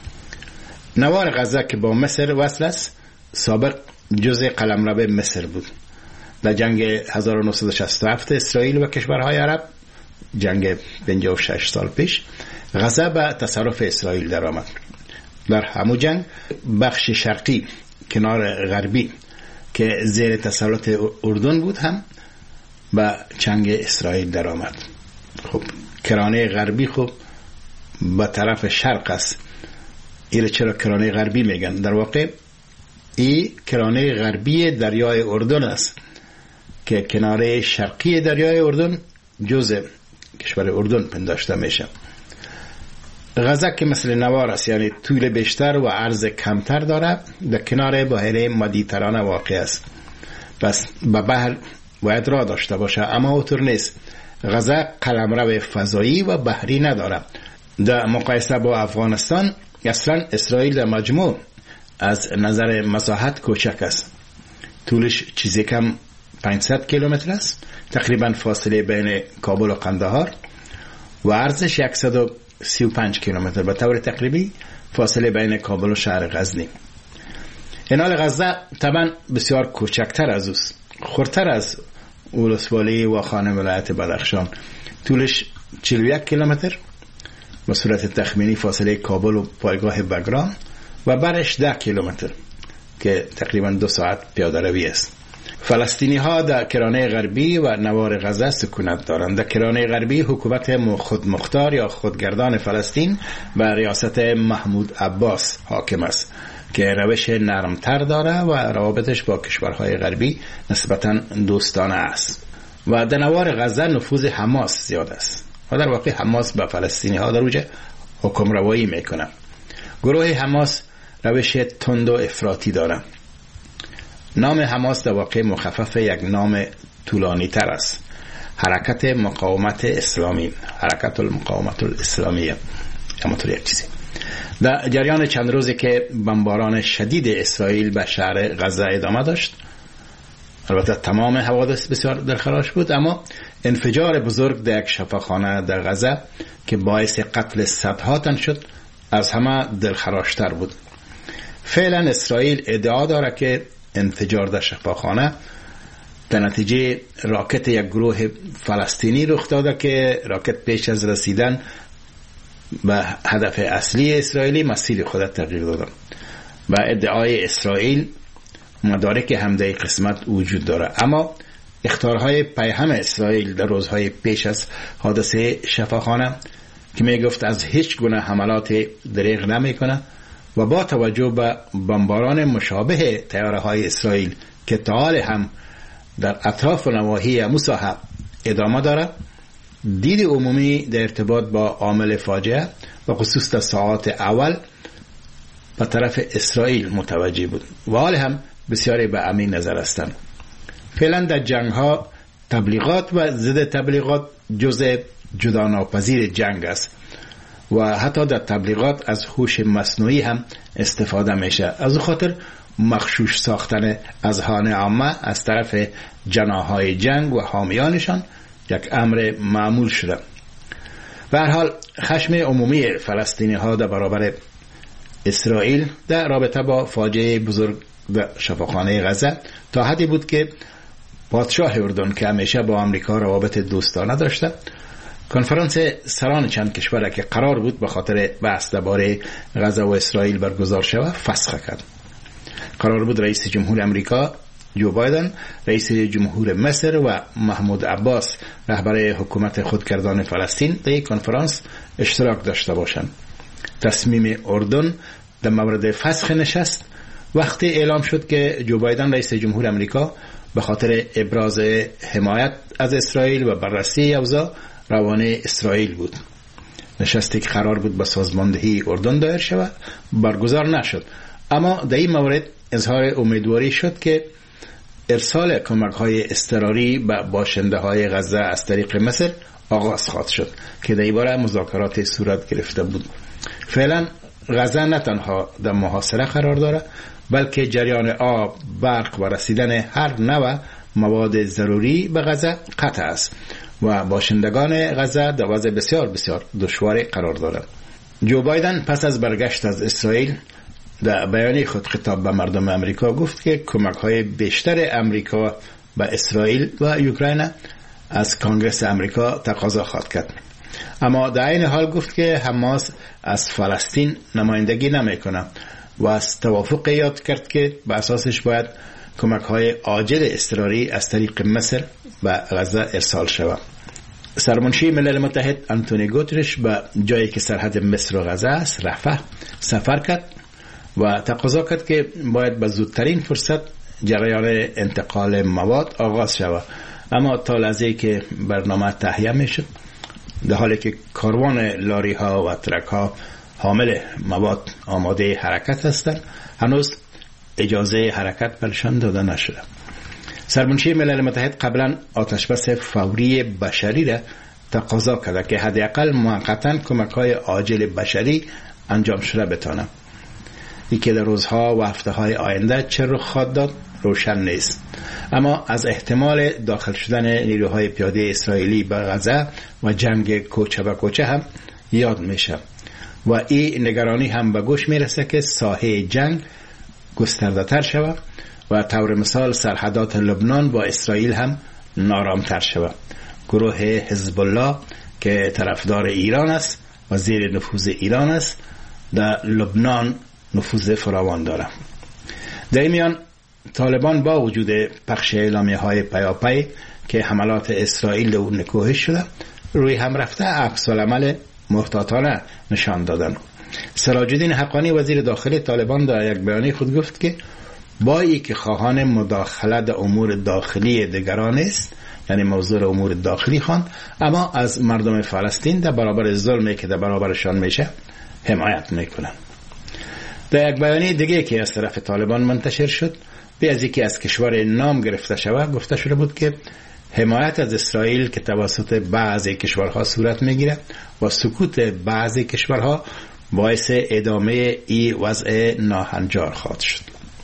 نوار غزه که با مصر وصل است سابق جزء قلمرو مصر بود. در جنگ 1967 اسرائیل و کشورهای عرب، جنگ 56 سال پیش، غزه به تصرف اسرائیل درآمد. در همون جنگ بخش شرقی کنار غربی که زیر تسلط اردن بود هم به چنگ اسرائیل درآمد. خب کرانه غربی خب به طرف شرق است. این چرا کرانه غربی میگن؟ در واقع این کرانه غربی دریای اردن است که کناره شرقی دریای اردن جزء کشور اردن پنداشته میشه. غزه که مثل نوار است، یعنی طول بیشتر و عرض کمتر داره، در کنار بحیره مدیترانه واقع است. پس به بحر باید راه داشته باشه، اما اوطور نیست. غزه قلمرو فضایی و بحری نداره. در مقایسه با افغانستان اصلا اسرائیل در مجموع از نظر مساحت کوچک است. طولش چیزی کم 500 کیلومتر است، تقریبا فاصله بین کابل و قندهار، و عرضش 135 کیلومتر، به طور تقریبی فاصله بین کابل و شهر غزنی. این حال غزه طبعا بسیار کوچکتر از اوست، خردتر از ولسوالی و خانه ولایت بدخشان. طولش 41 کیلومتر به صورت تخمینی فاصله کابل و پایگاه بگرام، و برش 10 کیلومتر که تقریبا 2 ساعت پیاده روی است. فلسطینی ها در کرانه غربی و نوار غزه سکونت دارند. در کرانه غربی حکومت خودمختار یا خودگردان فلسطین و ریاست محمود عباس حاکم است که روش نرمتر داره و روابطش با کشورهای غربی نسبتاً دوستانه است. و در نوار غزه نفوذ حماس زیاد است و در واقع حماس به فلسطینی ها در اوج حکم روایی میکنه. گروه حماس روش تند و افراطی داره. نام حماس در واقع مخفف یک نام طولانی تر است: حرکت مقاومت اسلامی، حرکت المقاومت الاسلامیه، همونطور یک چیزی. در جریان چند روزی که بمباران شدید اسرائیل به شهر غزه ادامه داشت، البته تمام حوادث بسیار دلخراش بود، اما انفجار بزرگ در یک شفاخانه در غزه که باعث قتل صدها تن شد از همه دلخراشتر بود. فعلا اسرائیل ادعا داره که انفجار در شفاخانه در نتیجه راکت یک گروه فلسطینی رخ داده که راکت پیش از رسیدن به هدف اصلی اسرائیلی مسیر خود تغییر داده. و ادعای اسرائیل مدارک هم در قسمت وجود داره، اما اخطارهای پیهم اسرائیل در روزهای پیش از حادثه شفاخانه که می گفت از هیچ گونه حملات دریغ نمی کنه و با توجه به بمباران مشابه طیاره های اسرائیل که تا حال هم در اطراف و نواحی موسا ادامه داره، دید عمومی در ارتباط با عامل فاجعه و خصوص در ساعات اول به طرف اسرائیل متوجه بود و حال هم بسیاری به همین نظر هستند. فعلا در جنگ ها تبلیغات و ضد تبلیغات جزء جداناپذیر جنگ است و حتی در تبلیغات از هوش مصنوعی هم استفاده میشه. از اون خاطر مغشوش ساختن اذهان عامه از طرف جناحهای جنگ و حامیانشان یک امر معمول شده. به هر حال خشم عمومی فلسطینی ها در برابر اسرائیل در رابطه با فاجعه بزرگ در شفاخانه غزه تا حدی بود که پادشاه اردن که همیشه با آمریکا روابط دوستانه داشته، کنفرانس سران چند کشور که قرار بود به خاطر بحث درباره غزه و اسرائیل برگزار شود فسخ کرد. قرار بود رئیس جمهور آمریکا جو بایدن، رئیس جمهور مصر و محمود عباس رهبر حکومت خودکردان فلسطین در این کنفرانس اشتراک داشته باشند. تصمیم اردن در مورد فسخ نشست وقتی اعلام شد که جو بایدن رئیس جمهور آمریکا به خاطر ابراز حمایت از اسرائیل و بررسی اوضاع روانه اسرائیل بود. نشستی که قرار بود به سازماندهی اردن دایر شود برگزار نشد، اما در این مورد اظهار امیدواری شد که ارسال کمک‌های اضطراری به باشنده‌های غزه از طریق مصر آغاز خواهد شد که در این باره مذاکرات صورت گرفته بود. فعلا غزه نه تنها در محاصره قرار دارد بلکه جریان آب، برق و رسیدن هر نوع مواد ضروری به غزه قطع است و باشندگان غزه در وضع بسیار بسیار دشواری قرار دارند. جو بایدن پس از برگشت از اسرائیل در بیانیه خود خطاب به مردم امریکا گفت که کمک‌های بیشتر امریکا به اسرائیل و اوکراین از کنگره امریکا تقاضا خواهد کرد. اما در این حال گفت که حماس از فلسطین نمایندگی نمی‌کنه و از توافق یاد کرد که به اساسش باید کمک‌های عاجل اضطراری از طریق مصر به غزه ارسال شود. سرمنشی ملل متحد آنتونیو گوترش به جایی که سرحد مصر و غزه است، رفح، سفر کرد و تقاضا کرد که باید به زودترین فرصت جریان انتقال مواد آغاز شود. اما تا لحظه‌ای که برنامه تهیه میشد، در حالی که کاروان لاری ها و ترک ها حامل مواد آماده حرکت هستند، هنوز اجازه حرکت برشان داده نشده. سرمنشی ملل متحد قبلا آتشبس فوری بشری را تقاضا کرده که حداقل موقتا کمک‌های عاجل بشری انجام شده بتانه. ای که در روزها و هفته‌های آینده چه رخ خواهد داد روشن نیست، اما از احتمال داخل شدن نیروهای پیاده اسرائیلی به غزه و جنگ کوچه به کوچه هم یاد میشه و این نگرانی هم به گوش میرسه که ساحه جنگ گسترده تر شود و طور مثال سرحدات لبنان با اسرائیل هم نارامتر شود. گروه حزب الله که طرفدار ایران است و زیر نفوذ ایران است در لبنان نفوذ فراوان دارد. در این میان طالبان با وجود پخش اعلامیه‌های پیاپی که حملات اسرائیل در اون نکوهش شده روی هم رفته عکس العمل محتاطانه نشان دادن. سراج الدین حقانی وزیر داخلی طالبان در یک بیانیه خود گفت که با ای که خواهان مداخله در امور داخلی دیگران است، یعنی موضوع امور داخلی خواند، اما از مردم فلسطین در برابر ظلمی که در برابرشان میشه حمایت میکنن. در یک بیانیه دیگه که از طرف طالبان منتشر شد، به از اینکه از کشور نام گرفته شود گفته شده بود که حمایت از اسرائیل که توسط بعضی کشورها صورت میگیره و سکوت بعضی کشورها باعث ادامه ای وضع ناهنجار خواهد شد.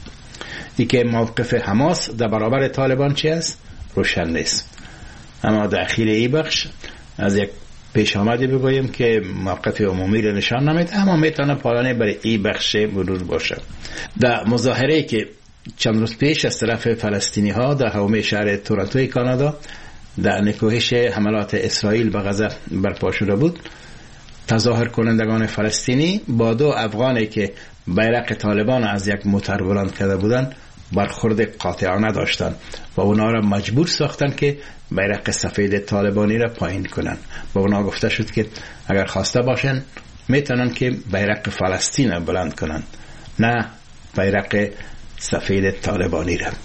ای که موقف حماس در برابر طالبان چی است روشن نیست. اما در اخیر ای بخش از یک پیش آمدی بگویم که موقف عمومی را نشان نمیده، اما میتونه پایانه برای ای بخش مرور باشه. در مظاهره که چند روز پیش از طرف فلسطینی ها در حومه شهر تورنتوی کانادا در نکوهش حملات اسرائیل به غزه برپا شده بود، تظاهر کنندگان فلسطینی با دو افغانی که بیرق طالبان از یک موتر بلند کرده بودند برخورد قاطعانه داشتند و اونا را مجبور ساختند که بیرق سفید طالبانی را پایین کنند. با اونا گفته شد که اگر خواسته باشن میتونن که بیرق فلسطین را بلند کنند، نه بیرق سفید طالبانی را.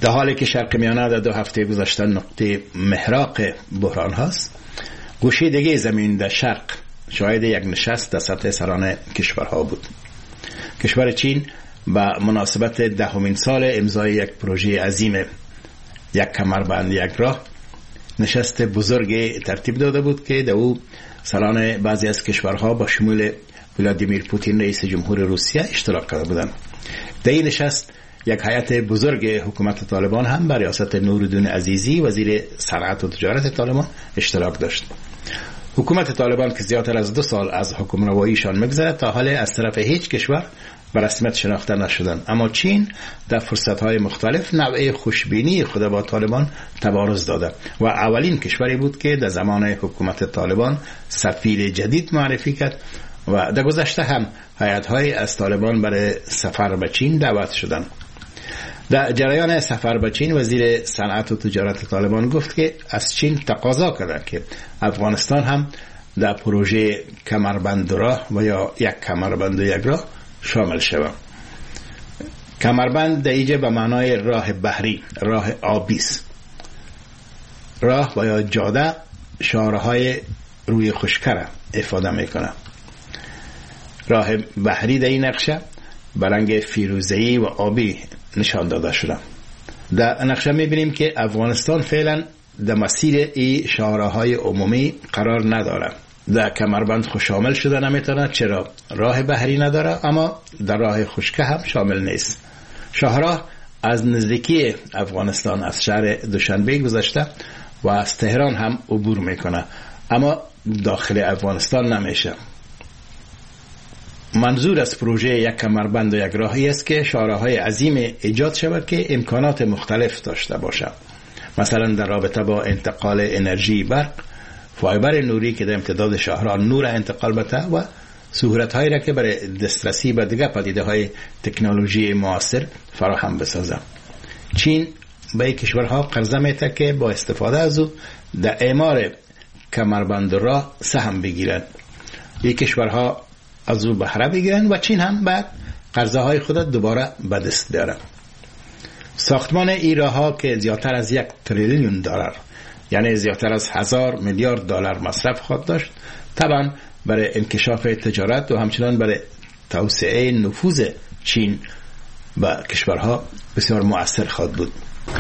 در حالی که شرق میانه در 2 هفته گذشته نقطه محراق بحران هست، گوشه دیگه زمین در شرق شاهد یک نشست در سطح سران کشورها بود. کشور چین با مناسبت 10مین سال امضای یک پروژه عظیم، یک کمربند یک راه، نشست بزرگ ترتیب داده بود که در او سران بعضی از کشورها با شمول ولادیمیر پوتین رئیس جمهور روسیه اشتراک کرده بودند. در این نشست یک هیئت بزرگ حکومت طالبان هم با ریاست نورالدین عزیزی وزیر صنعت و تجارت طالبان اشتراک داشت. حکومت طالبان که زیادتر از 2 سال از حکمرانیشان می‌گذرد تا حال از طرف هیچ کشور به رسمیت شناخته نشدند، اما چین در فرصت‌های مختلف نوع خوشبینی خود با طالبان تبارز داده و اولین کشوری بود که در زمان حکومت طالبان سفیر جدید معرفی کرد و در گذشته هم هیئت‌های از طالبان برای سفر به چین دعوت شدند. در جریان سفر به چین وزیر صنعت و تجارت طالبان گفت که از چین تقاضا کرده که افغانستان هم در پروژه کمربند راه و یا یک کمربند و یک راه شامل شود. کمربند در اینجا به معنای راه بحری، راه آبی است. راه و یا جاده شارهای روی خشکره افاده میکنه. راه بحری در این نقشه به رنگ فیروزه‌ای و آبی نشان داده شده. در نقشه میبینیم که افغانستان فعلا در مسیر این شارهای عمومی قرار نداره. در کمربند خود شامل شده نمیتونه، چرا راه بحری نداره، اما در راه خشکه هم شامل نیست. شاهراه از نزدیکی افغانستان از شهر دوشنبه گذشته و از تهران هم عبور میکنه، اما داخل افغانستان نمیشه. منظور از پروژه یک کمربند و یک راهی است که شاهراهای عظیم ایجاد شود که امکانات مختلف داشته باشد، مثلا در رابطه با انتقال انرژی برق، فایبر نوری که در امتداد شاهراه نور انتقال بده و سهولت‌هایی را که برای دسترسی به دیگر پدیده‌های تکنولوژی معاصر فراهم بسازد. چین به این کشورها قرضه میده که با استفاده از او در اعمار کمربند راه سهم بگیرند. این کشورها از او بهره بگیرند و چین هم بعد قرضه های خود دوباره به دست بیاره. ساختمان این راه ها که زیادتر از 1 تریلیون دلار، یعنی زیادتر از 1000 میلیارد دلار مصرف خواهد داشت، طبعا برای انکشاف تجارت و همچنان برای توسعه نفوذ چین به کشورها بسیار مؤثر خواهد بود.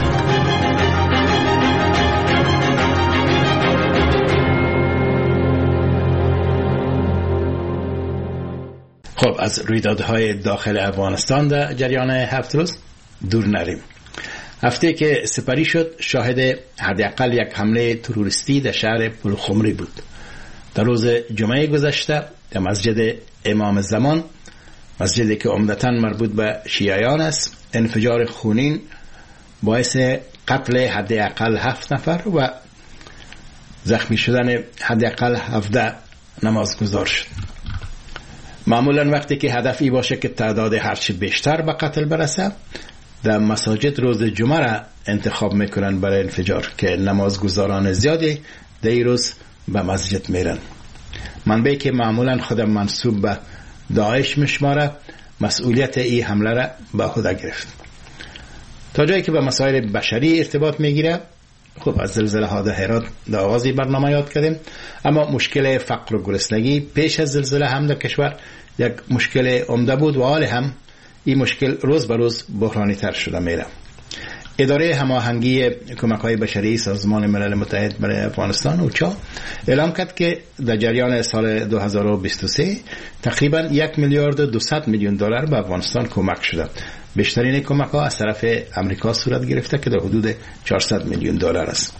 خب از رویدادهای داخل افغانستان در جریان 7 روز دور نریم. هفته که سپری شد شاهد حداقل یک حمله تروریستی در شهر پلخمری بود. در روز جمعه گذشته در مسجد امام زمان، مسجدی که عمدتاً مربوط به شیعیان است، انفجار خونین باعث قتل حداقل 7 نفر و زخمی شدن حداقل 17 نمازگزار شد. معمولا وقتی که هدفی باشه که تعداد هرچی بیشتر به قتل برسه، در مساجد روز جمعه را انتخاب میکنن برای انفجار که نمازگزاران زیادی در این روز به مسجد میرن. منبعی که معمولا خودم منسوب به داعش میشماره مسئولیت این حمله را به عهده گرفت. تا جایی که به مسائل بشری ارتباط میگیره، خب از زلزله ها در هرات در آغازی برنامه یاد کردیم، اما مشکل فقر و گرسنگی پیش از زلزله هم در کشور یک مشکل عمده بود و حال هم این مشکل روز به روز بحرانی تر شده میره. اداره هماهنگی کمک‌های بشری سازمان ملل متحد برای افغانستان اوچا اعلام کرد که در جریان سال 2023 تقریبا 1 میلیارد و 200 میلیون دلار به افغانستان کمک شده. بیشترین کمک‌ها از طرف امریکا صورت گرفته که در حدود 400 میلیون دلار است.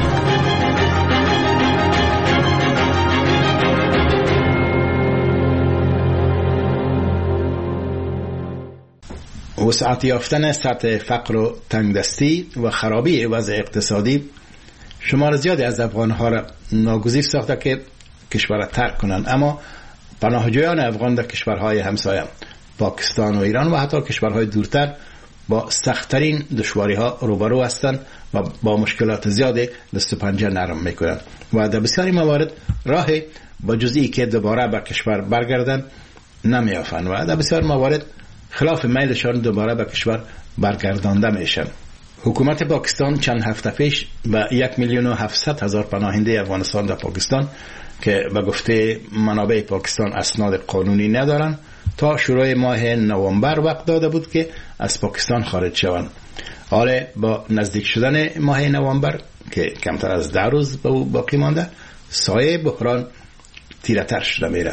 وسعت یافتن سطح فقر و تنگدستی و خرابی وضع اقتصادی شمار زیادی از افغان‌ها را ناگزیر ساخته که کشور را ترک کنند، اما پناهجویان افغان در کشورهای همسایه پاکستان و ایران و حتی کشورهای دورتر با سخت‌ترین دشواری‌ها روبرو هستند و با مشکلات زیادی دست و پنجه نرم می‌کنند و در بسیاری موارد راهی با جزئی که دوباره به کشور برگردند نمی‌یافند و در بسیار موارد خلاف میلشان دوباره به کشور برگردانده میشن حکومت پاکستان چند هفته پیش به 1,700,000 پناهنده افغانستان در پاکستان که به گفته منابع پاکستان اسناد قانونی ندارن تا شروع ماه نوامبر وقت داده بود که از پاکستان خارج شوند. حالا با نزدیک شدن ماه نوامبر که کمتر از 10 روز باقی مانده، سایه بحران تیره‌تر شده میره.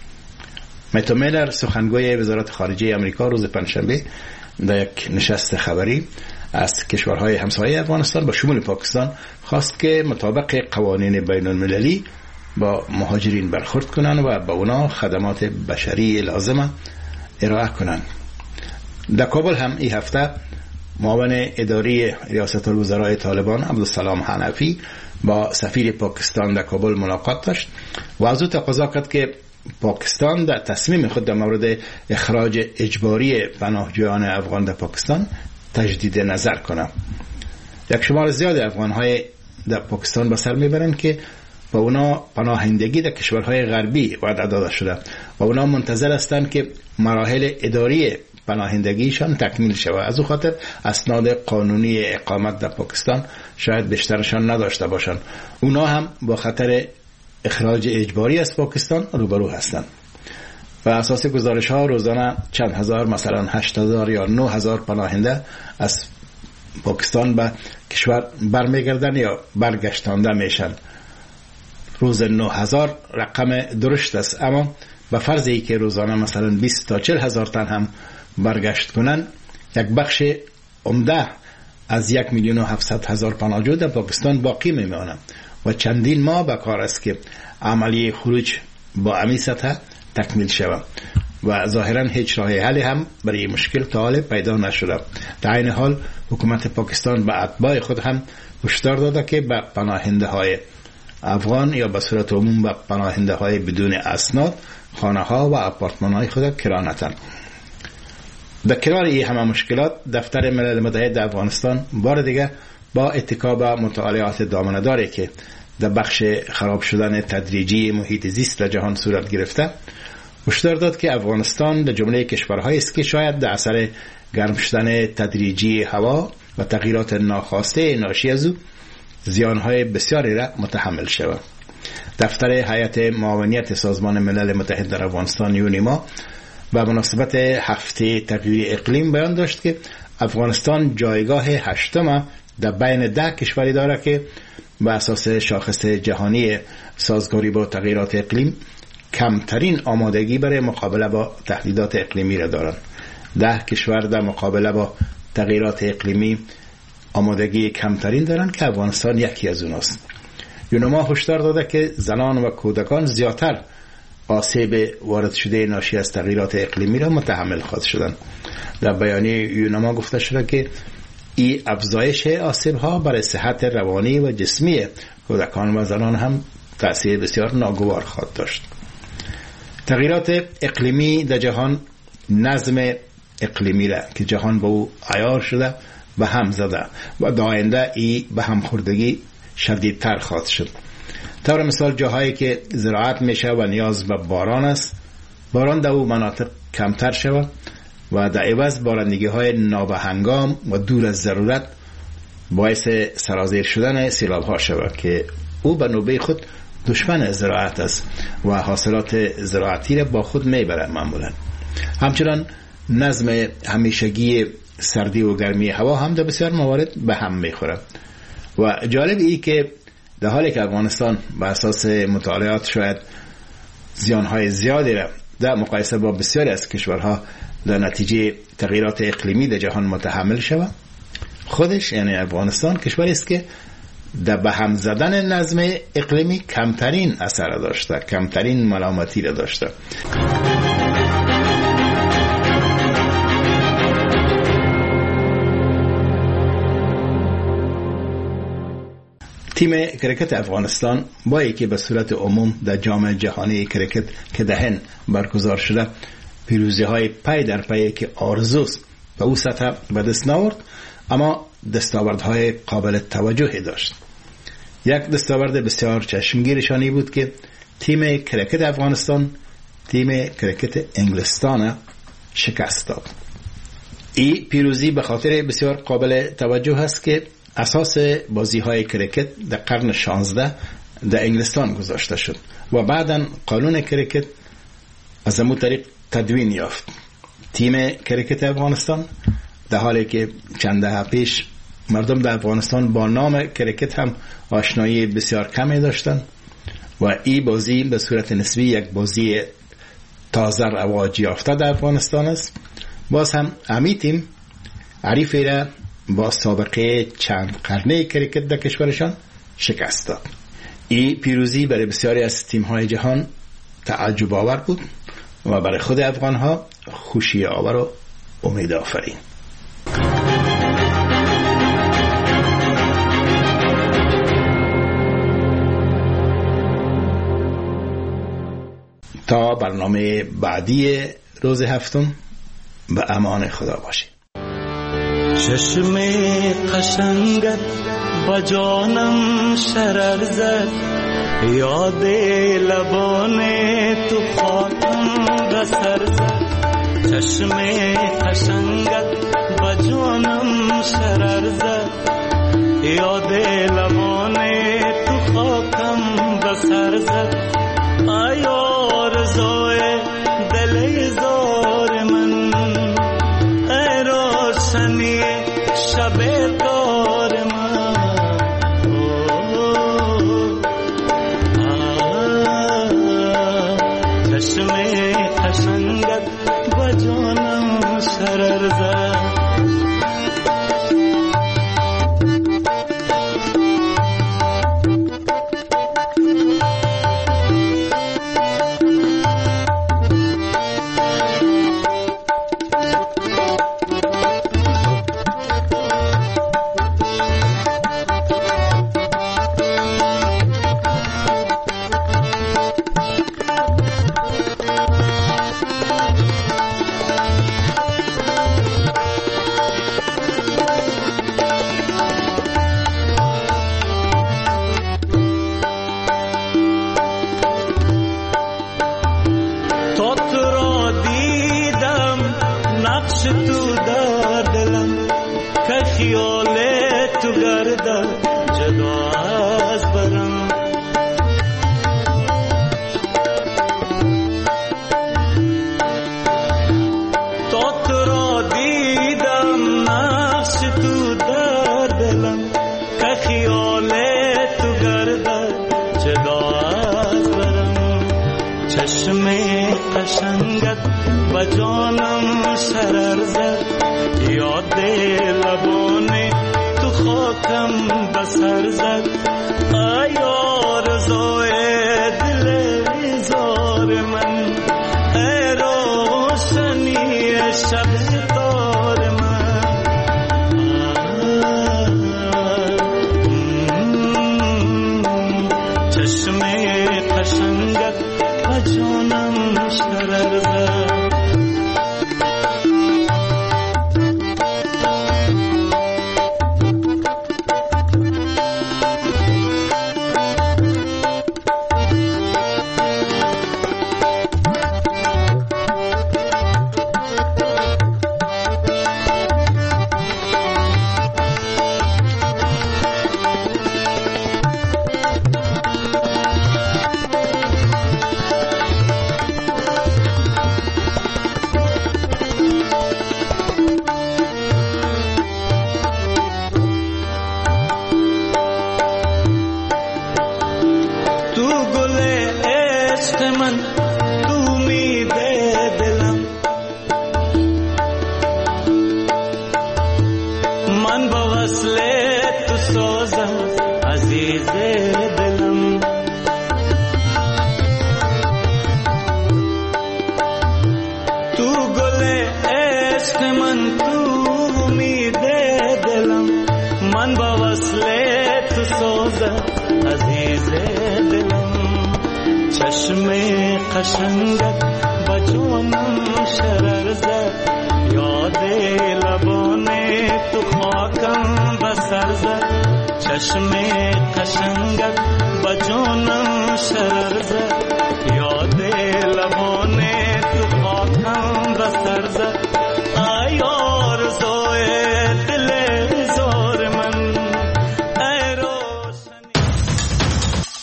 متو میلر سخنگوی وزارت خارجه آمریکا روز پنجشنبه در یک نشست خبری از کشورهای همسایه افغانستان با شمول پاکستان خواست که مطابق قوانین بین المللی با مهاجرین برخورد کنند و با اونا خدمات بشری لازمه ارائه کنند. در کابل هم این هفته معاون اداری ریاست الوزراء طالبان عبدالسلام حنفی با سفیر پاکستان در کابل ملاقات داشت و از او تقاضا کرد که پاکستان در تصمیم خود در مورد اخراج اجباری پناهجویان افغان در پاکستان تجدید نظر کنه. یک شمار زیاد افغان‌های در پاکستان به سر میبرند که با اونا پناهندگی در کشورهای غربی وعده داده شده و اونا منتظر هستند که مراحل اداری پناهندگیشان تکمیل شود. از او خاطر اسناد قانونی اقامت در پاکستان شاید بیشترشان نداشته باشند. اونا هم با خطر اخراج اجباری از پاکستان روبرو هستند. و اساس گزارش ها روزانه چند هزار، مثلا 8,000 یا 9,000 پناهنده از پاکستان به کشور برمیگردن یا برگشتانده میشن. روز 9,000 رقم درشت است، اما به فرضی که روزانه مثلا 20 تا 40,000 تن هم برگشت کنن، یک بخش عمده از 1,700,000 پناهجو در پاکستان باقی میمانند و چندین ماه به کار است که عملیه خروج با امی سطح تکمیل شود و ظاهرا هیچ راه حلی هم برای مشکل تا حال پیدا نشده. در این حال حکومت پاکستان به اتباع خود هم هشدار داده که به پناهنده های افغان یا به صورت عموم به پناهنده های بدون اسناد خانه ها و آپارتمان های خود کرا نتن. در کنار این همه مشکلات، دفتر ملل متحد در افغانستان بار دیگه با اتکا به مطالعات دامنه‌داری که در بخش خراب شدن تدریجی محیط زیست در جهان صورت گرفته، هشدار داد که افغانستان در جمله کشورهایی است که شاید در اثر گرم شدن تدریجی هوا و تغییرات ناخواسته ناشی از او زیانهای بسیاری را متحمل شود. دفتر هیئت معاونیت سازمان ملل متحد در افغانستان یونیما به مناسبت هفته تغییر اقلیم بیان داشت که افغانستان جایگاه 8 در بین 10 کشوری دارد که به اساس شاخص جهانی سازگاری با تغییرات اقلیم کمترین آمادگی برای مقابله با تهدیدات اقلیمی را دارند. 10 کشور در مقابله با تغییرات اقلیمی آمادگی کمترین دارند که افغانستان یکی از اوناست. یونما هشدار داده که زنان و کودکان زیادتر آسیب وارد شده ناشی از تغییرات اقلیمی را متحمل خواهد شدند. در بیانیه یونما گفته شده که این افزایش آسیب ها برای صحت روانی و جسمی کودکان و زنان هم تأثیر بسیار ناگوار خواهد داشت. تغییرات اقلیمی در جهان نظم اقلیمی را که جهان با او عیار شده به هم زده و در آینده ای به هم خوردگی شدیدتر خواهد شد. طور مثال جاهایی که زراعت میشه و نیاز به باران است، باران در او مناطق کمتر شود و در عوض بارندگی های نابهنگام و دور از ضرورت باعث سرازیر شدن سیلاب ها شود که او به نوبه خود دشمن زراعت است و حاصلات زراعتی را با خود میبره معمولا. همچنان نظم همیشگی سردی و گرمی هوا هم در بسیار موارد به هم میخوره و جالب ای که در حالی که افغانستان به اساس مطالعات شاید زیانهای زیادی را در مقایسه با بسیاری از کشورها در نتیجه تغییرات اقلیمی در جهان متحمل شود، خودش یعنی افغانستان کشوری است که در به هم زدن نظم اقلیمی کمترین اثر داشته، کمترین ملامتی را داشته. تیم کرکت افغانستان با اینکه به صورت عموم در جام جهانی کرکت که در هند برگزار شده پیروزی های پی در پی که آرزوست به او سطح به دست ناورد، اما دستاوردهای قابل توجهی داشت. یک دستاورد بسیار چشمگیرشانی بود که تیم کرکت افغانستان تیم کرکت انگلستان شکست داد. این پیروزی به خاطر بسیار قابل توجه است که اساس بازی های کرکت در قرن 16 در انگلستان گذاشته شد و بعداً قانون کرکت از همون طریق تدوین یافت. تیم کرکت افغانستان در حالی که چند دهه پیش مردم در افغانستان با نام کرکت هم آشنایی بسیار کمی داشتند و این بازی به صورت نسبی یک بازی تازه رواج یافته در افغانستان است. باز هم امی تیم حریفی را با سابقه چند قرنه کرکت در کشورشان شکست داد. این پیروزی برای بسیاری از تیم‌های جهان تعجب آور بود و برای خود افغان‌ها خوشی آور و امید آفرین. تا برنامه بعدی روز هفتم به امان خدا باشید. چشم قشنگت با جانم شرر زد، یاد لبان تو خاکم بسر زد. چشم قشنگت با جانم شرر زد، یاد لبان تو خاکم بسر زد. آیا رضای دل زار من، ای روشنی شب دار من. چشم قشنگت با جانم شرر زد. قشنگت با جانم شرر زد، یاد لبان تو خاکم بسر زد. چشم قشنگت با جانم شرر زد،